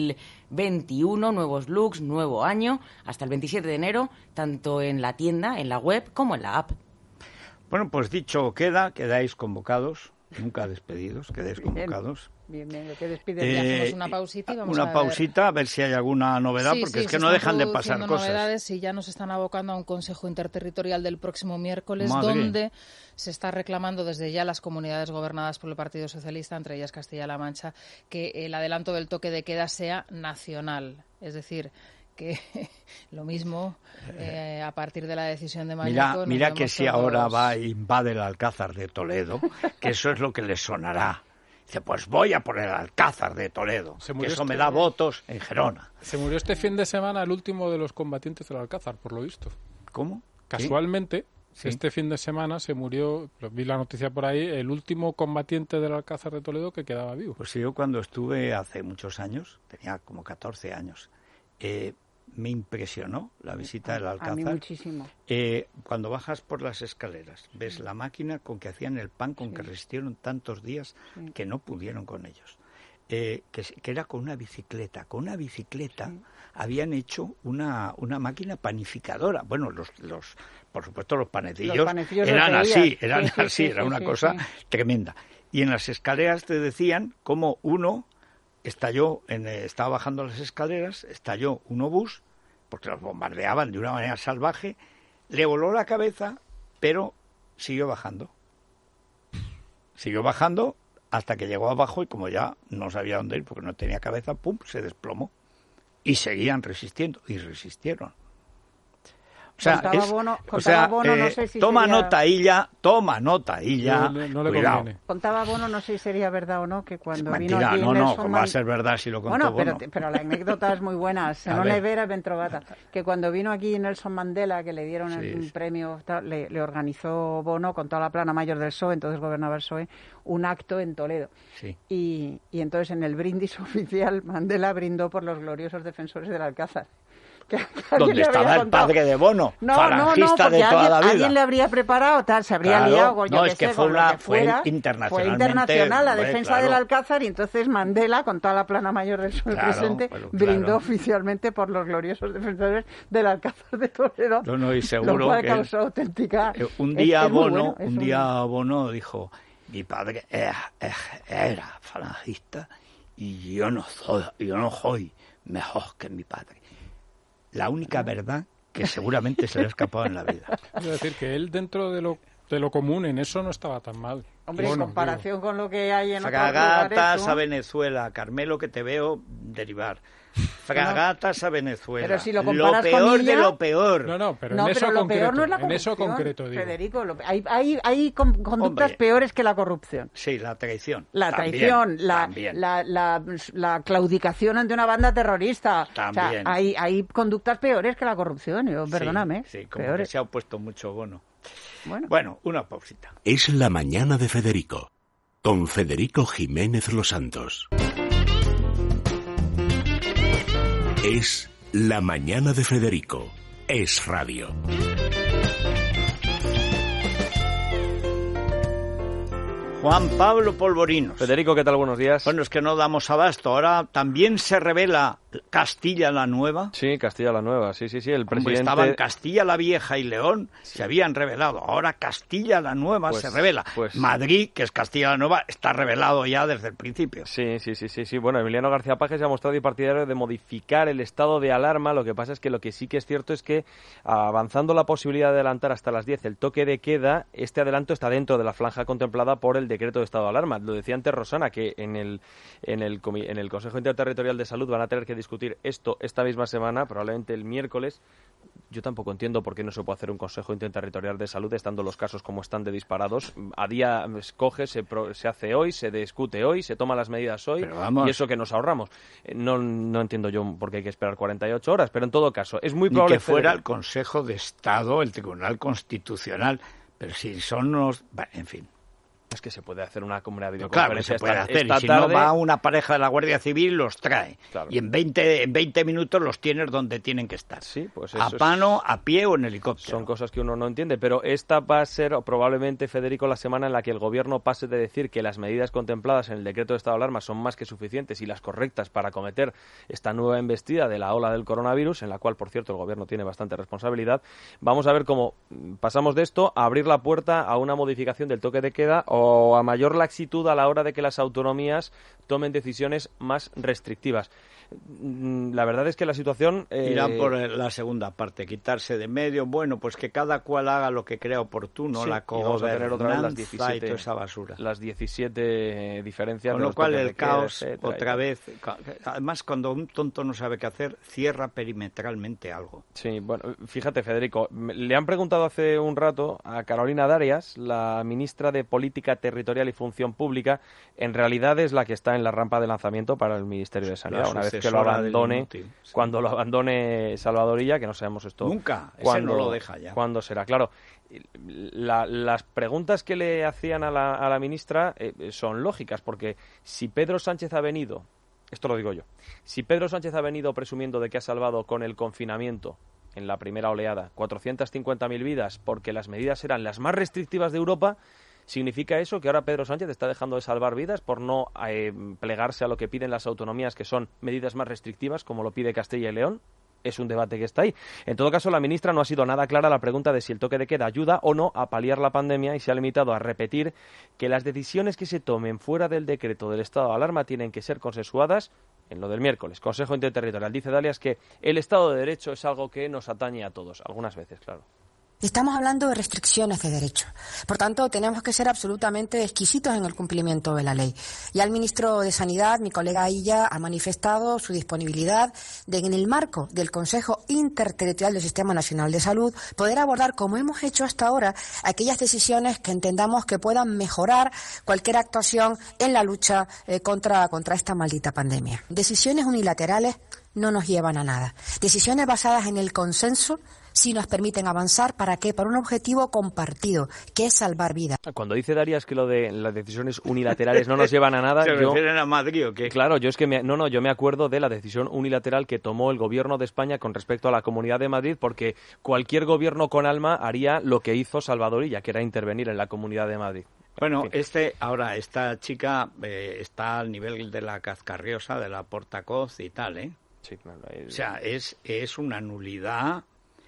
2021, nuevos looks, nuevo año, hasta el 27 de enero, tanto en la tienda, en la web, como en la app. Bueno, pues dicho quedáis convocados, nunca despedidos, quedáis convocados. Bien, lo que despide. Hacemos una pausita y vamos a ver. Una pausita, a ver si hay alguna novedad, porque es que no dejan de pasar cosas. Novedades y ya nos están abocando a un consejo interterritorial del próximo miércoles, donde se está reclamando desde ya las comunidades gobernadas por el Partido Socialista, entre ellas Castilla-La Mancha, que el adelanto del toque de queda sea nacional. Es decir, que lo mismo a partir de la decisión de Mañueco. Mira que si ahora va e invade el Alcázar de Toledo, que eso es lo que le sonará. Dice, pues voy a poner el Alcázar de Toledo, que eso me da votos en Gerona. Se murió este fin de semana el último de los combatientes del Alcázar, por lo visto. ¿Cómo? Casualmente, este fin de semana se murió, vi la noticia por ahí, el último combatiente del Alcázar de Toledo que quedaba vivo. Pues yo cuando estuve hace muchos años, tenía como 14 años, me impresionó la visita del Alcázar. A mí muchísimo. Cuando bajas por las escaleras, ves la máquina con que hacían el pan, con que resistieron tantos días que no pudieron con ellos. Que era con una bicicleta. Con una bicicleta habían hecho una máquina panificadora. Bueno, por supuesto los panecillos eran así, era una cosa tremenda. Y en las escaleras te decían cómo uno... estaba bajando las escaleras, estalló un obús, porque los bombardeaban de una manera salvaje, le voló la cabeza, pero siguió bajando. Siguió bajando hasta que llegó abajo y como ya no sabía dónde ir porque no tenía cabeza, ¡pum!, se desplomó. Y seguían resistiendo, y resistieron. O sea, no sé si toma sería... nota y ya, no le cuidado. conviene. Contaba Bono, no sé si sería verdad o no, que cuando Mentira, vino aquí ¿cómo va a ser verdad si lo contó Bono? Pero la anécdota es muy buena, se non è vera, ben trovata. Que cuando vino aquí Nelson Mandela, que le dieron un premio, le organizó Bono con toda la plana mayor del PSOE, entonces gobernaba el PSOE, un acto en Toledo. Sí. Y entonces en el brindis oficial Mandela brindó por los gloriosos defensores del Alcázar. Donde estaba el padre de Bono, falangista de toda la vida. Alguien le habría preparado, se habría liado. Fue internacionalmente. Fue internacional la defensa del Alcázar y entonces Mandela, con toda la plana mayor del PSOE presente, brindó oficialmente por los gloriosos defensores del Alcázar de Toledo. No, y seguro lo cual causó auténtica... Un día Bono dijo, mi padre era falangista y yo no soy mejor que mi padre. La única verdad que seguramente se le ha escapado en la vida. Es decir, que él dentro de lo común en eso no estaba tan mal. Hombre, en comparación con lo que hay en otros Fragatas lugares, a Venezuela, Carmelo, que te veo derivar. Fragatas a Venezuela. Pero si lo comparas peor con ella, de lo peor. Pero en eso lo concreto, peor no es la corrupción, en eso concreto, digo. Federico, hay conductas peores que la corrupción. Sí, la traición. La traición, la claudicación ante una banda terrorista. También. O sea, hay conductas peores que la corrupción, perdóname. Sí, como peores. que se ha opuesto mucho Bono. Bueno, una pausita. Es la mañana de Federico, con Federico Jiménez Los Santos. Es la mañana de Federico. Es radio. Juan Pablo Polvorinos. Federico, ¿qué tal? Buenos días. Bueno, es que no damos abasto. Ahora también se revela Castilla la Nueva. Sí, Castilla la Nueva, sí. El presidente... Estaban Castilla la Vieja y León, se habían revelado. Ahora Castilla la Nueva se revela. Madrid, que es Castilla la Nueva, está revelado ya desde el principio. Sí. Bueno, Emiliano García Paje se ha mostrado partidario de modificar el estado de alarma. Lo que pasa es que lo que sí que es cierto es que, avanzando la posibilidad de adelantar hasta las 10 el toque de queda, este adelanto está dentro de la franja contemplada por el decreto de estado de alarma. Lo decía antes Rosana, que en el Consejo Interterritorial de Salud van a tener que discutir esto esta misma semana, probablemente el miércoles. Yo tampoco entiendo por qué no se puede hacer un Consejo Interterritorial de Salud estando los casos como están de disparados. A día se hace hoy, se discute hoy, se toman las medidas hoy y eso que nos ahorramos. No entiendo yo por qué hay que esperar 48 horas, pero en todo caso es muy probable que fuera el Consejo de Estado, el Tribunal Constitucional, pero si son los... En fin. Es que se puede hacer una videoconferencia. Claro, se puede hacer. Y si no, va una pareja de la Guardia Civil, los trae. Claro. Y en 20 minutos los tienes donde tienen que estar. Sí, pues a mano, a pie o en helicóptero. Son cosas que uno no entiende. Pero esta va a ser probablemente, Federico, la semana en la que el Gobierno pase de decir que las medidas contempladas en el decreto de estado de alarma son más que suficientes y las correctas para acometer esta nueva embestida de la ola del coronavirus, en la cual, por cierto, el Gobierno tiene bastante responsabilidad. Vamos a ver cómo pasamos de esto a abrir la puerta a una modificación del toque de queda o a mayor laxitud a la hora de que las autonomías tomen decisiones más restrictivas. La verdad es que la situación... Irán por la segunda parte, quitarse de medio, bueno, pues que cada cual haga lo que crea oportuno, la vamos a tener otra vez las 17, y toda esa basura. Las 17 diferencias. Con lo cual el caos, otra vez... Además, cuando un tonto no sabe qué hacer, cierra perimetralmente algo. Sí, bueno, fíjate, Federico, le han preguntado hace un rato a Carolina Darias, la ministra de Política Territorial y Función Pública, en realidad es la que está en la rampa de lanzamiento para el Ministerio de Sanidad. Una vez que lo abandone, cuando lo abandone Salvador Illa, que no sabemos esto. Nunca, ese no lo deja ya. ¿Cuándo será? Claro, las preguntas que le hacían a la ministra son lógicas, porque si Pedro Sánchez ha venido, esto lo digo yo, si Pedro Sánchez ha venido presumiendo de que ha salvado con el confinamiento en la primera oleada 450.000 vidas porque las medidas eran las más restrictivas de Europa, ¿significa eso que ahora Pedro Sánchez está dejando de salvar vidas por no plegarse a lo que piden las autonomías, que son medidas más restrictivas, como lo pide Castilla y León? Es un debate que está ahí. En todo caso, la ministra no ha sido nada clara a la pregunta de si el toque de queda ayuda o no a paliar la pandemia y se ha limitado a repetir que las decisiones que se tomen fuera del decreto del estado de alarma tienen que ser consensuadas en lo del miércoles. Consejo Interterritorial. Dice Dalias que el Estado de Derecho es algo que nos atañe a todos. Algunas veces, claro. Estamos hablando de restricciones de derechos. Por tanto, tenemos que ser absolutamente exquisitos en el cumplimiento de la ley. Ya el ministro de Sanidad, mi colega Illa, ha manifestado su disponibilidad de, en el marco del Consejo Interterritorial del Sistema Nacional de Salud, poder abordar, como hemos hecho hasta ahora, aquellas decisiones que entendamos que puedan mejorar cualquier actuación en la lucha contra esta maldita pandemia. Decisiones unilaterales no nos llevan a nada. Decisiones basadas en el consenso sí nos permiten avanzar. ¿Para qué? Para un objetivo compartido, que es salvar vidas. Cuando dice Darias que lo de las decisiones unilaterales no nos llevan a nada... ¿Se refieren a Madrid o qué? Claro, yo me acuerdo de la decisión unilateral que tomó el Gobierno de España con respecto a la Comunidad de Madrid, porque cualquier gobierno con alma haría lo que hizo Salvador Illa, que era intervenir en la Comunidad de Madrid. Bueno, esta chica está al nivel de la Cazcarriosa, de la Portacoz y tal, ¿eh? Sí, claro. O sea, es una nulidad.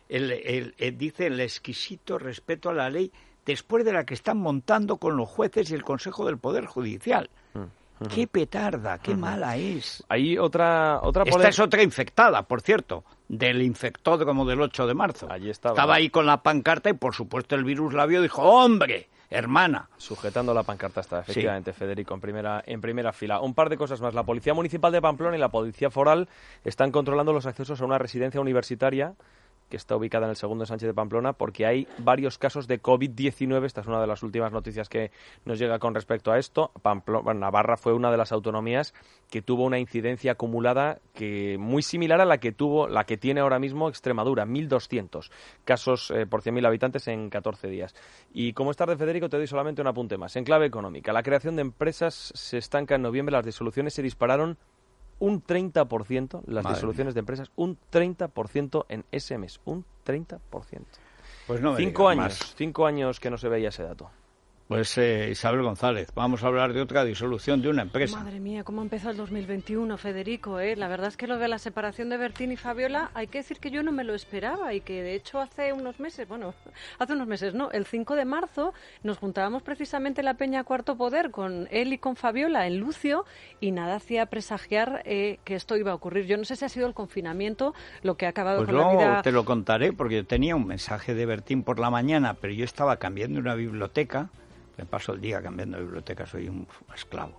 Dice el exquisito respeto a la ley después de la que están montando con los jueces y el Consejo del Poder Judicial. ¡Qué petarda! ¡Qué mala es! Hay otra Esta es otra infectada, por cierto, del infectódromo del 8 de marzo. Allí estaba. Estaba ahí con la pancarta y, por supuesto, el virus la vio y dijo, ¡hombre! Hermana. Sujetando la pancarta está, efectivamente, sí. Federico, en primera fila. Un par de cosas más. La Policía Municipal de Pamplona y la Policía Foral están controlando los accesos a una residencia universitaria que está ubicada en el segundo Sánchez de Pamplona, porque hay varios casos de COVID-19. Esta es una de las últimas noticias que nos llega con respecto a esto. Navarra fue una de las autonomías que tuvo una incidencia acumulada que muy similar a la que tiene ahora mismo Extremadura, 1.200 casos por 100.000 habitantes en 14 días. Y como es tarde, Federico, te doy solamente un apunte más. En clave económica, la creación de empresas se estanca en noviembre, las disoluciones se dispararon un 30%, las disoluciones de empresas, un 30% en ese mes, un 30%. Pues no me 5 digas años, más. 5 años que no se veía ese dato. Pues Isabel González, vamos a hablar de otra disolución de una empresa. Madre mía, cómo empezó el 2021, Federico, ¿eh? La verdad es que lo de la separación de Bertín y Fabiola, hay que decir que yo no me lo esperaba y que de hecho hace unos meses no, el 5 de marzo nos juntábamos precisamente en la Peña Cuarto Poder con él y con Fabiola en Lucio y nada hacía presagiar que esto iba a ocurrir. Yo no sé si ha sido el confinamiento lo que ha acabado pues con la vida. Te lo contaré porque yo tenía un mensaje de Bertín por la mañana, pero yo estaba cambiando una biblioteca. Me paso el día cambiando de biblioteca, soy un esclavo.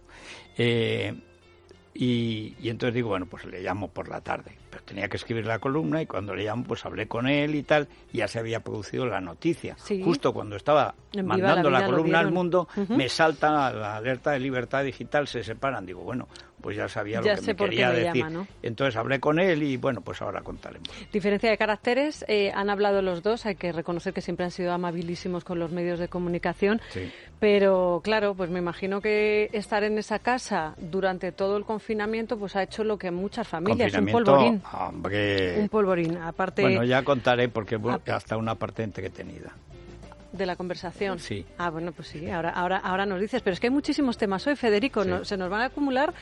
Y entonces digo, bueno, pues le llamo por la tarde. Pero tenía que escribir la columna y cuando le llamo, pues hablé con él y tal. Y ya se había producido la noticia. Sí. Justo cuando estaba mandando la columna al mundo, me salta la alerta de Libertad Digital, se separan. Digo, bueno, pues ya sabía lo que me quería decir. Llama, ¿no? Entonces hablé con él y bueno, pues ahora contaremos. Diferencia de caracteres, han hablado los dos, hay que reconocer que siempre han sido amabilísimos con los medios de comunicación, sí. Pero claro, pues me imagino que estar en esa casa durante todo el confinamiento pues ha hecho lo que muchas familias, un polvorín. Hombre. Un polvorín, aparte... Bueno, ya contaré porque hasta una parte entretenida. ¿De la conversación? Sí. Ah, bueno, pues sí, ahora nos dices. Pero es que hay muchísimos temas hoy, Federico. Sí. Se nos va a acumular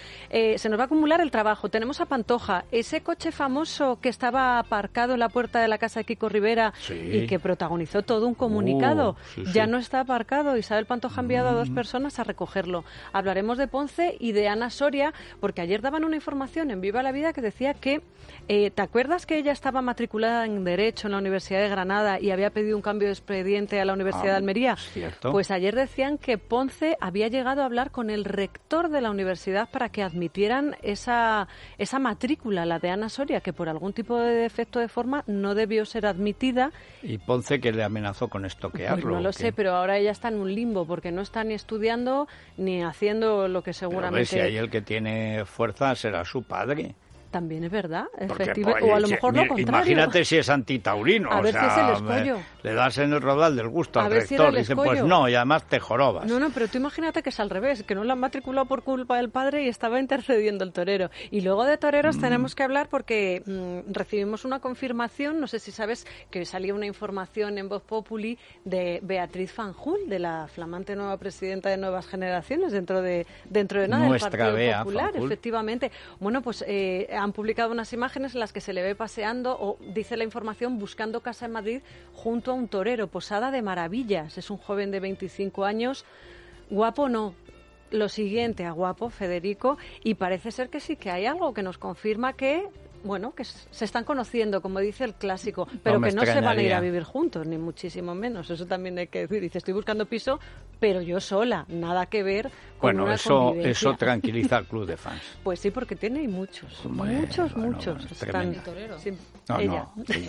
el trabajo. Tenemos a Pantoja, ese coche famoso que estaba aparcado en la puerta de la casa de Kiko Rivera y que protagonizó todo un comunicado. Ya no está aparcado. Isabel Pantoja ha enviado a 2 personas a recogerlo. Hablaremos de Ponce y de Ana Soria, porque ayer daban una información en Viva la Vida que decía que... ¿te acuerdas que ella estaba matriculada en Derecho en la Universidad de Granada y había pedido un cambio de expediente a la Universidad de Almería? Cierto. Pues ayer decían que Ponce había llegado a hablar con el rector de la universidad para que admitieran esa matrícula, la de Ana Soria, que por algún tipo de defecto de forma no debió ser admitida. ¿Y Ponce que le amenazó con estoquearlo? Pues no lo sé, pero ahora ella está en un limbo porque no está ni estudiando ni haciendo lo que seguramente... Pero, si ahí el que tiene fuerza será su padre. También es verdad, efectivamente. O a lo mejor lo contrario. Imagínate si es antitaurino. A ver si es el escollo. Le das en el rodal del gusto al rector. Dice, pues no, y además te jorobas. No, pero tú imagínate que es al revés, que no la han matriculado por culpa del padre y estaba intercediendo el torero. Y luego de toreros tenemos que hablar porque recibimos una confirmación, no sé si sabes, que salía una información en Voz Populi de Beatriz Fanjul, de la flamante nueva presidenta de Nuevas Generaciones, dentro de nada del Partido Popular, Fanjul. Efectivamente. Bueno, pues... han publicado unas imágenes en las que se le ve paseando, o dice la información, buscando casa en Madrid junto a un torero, posada de maravillas. Es un joven de 25 años, guapo no, lo siguiente a guapo, Federico, y parece ser que sí, que hay algo que nos confirma que... Bueno, que se están conociendo, como dice el clásico, pero que no se van a ir a vivir juntos, ni muchísimo menos. Eso también hay que decir. Dice, estoy buscando piso, pero yo sola, nada que ver con una convivencia. Bueno, eso tranquiliza al club de fans. Pues sí, porque tiene muchos. Muchos. Están... ¿El torero? Sí, ella.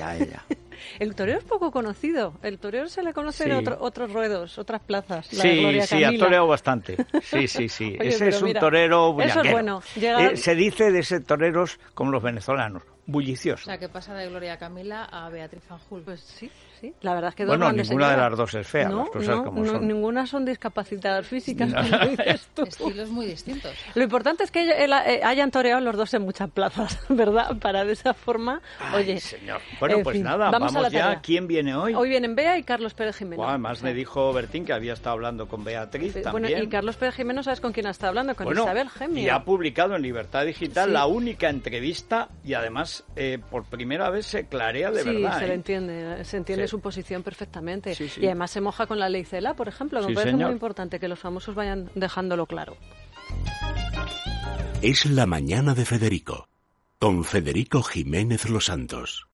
El torero es poco conocido. El torero se le conoce en otros ruedos, otras plazas. La sí, Gloria Camila. Ha toreado bastante. Sí. Oye, ese es un torero buñaquero. Eso es bueno. Se dice de ese toreros como los venezolanos, bullicioso. O sea, que pasa de Gloria Camila a Beatriz Fanjul. Pues sí. La verdad es que ninguna de las dos es fea, las cosas como son. Ninguna son discapacitadas físicas, como dices tú. Estilos muy distintos. Lo importante es que hayan toreado los dos en muchas plazas, ¿verdad? Para de esa forma, oye... señor. Bueno, pues nada, vamos ya. ¿Quién viene hoy? Hoy vienen Bea y Carlos Pérez Jimeno. Además me dijo Bertín que había estado hablando con Beatriz también. Bueno, y Carlos Pérez Jimeno, ¿sabes con quién ha estado hablando? Con Isabel Gemio. Y ha publicado en Libertad Digital la única entrevista y además por primera vez se clarea de verdad. Sí, se entiende su posición perfectamente. Sí. Y además se moja con la ley CELA, por ejemplo. Me parece muy importante que los famosos vayan dejándolo claro. Es la mañana de Federico, con Federico Jiménez Los Santos.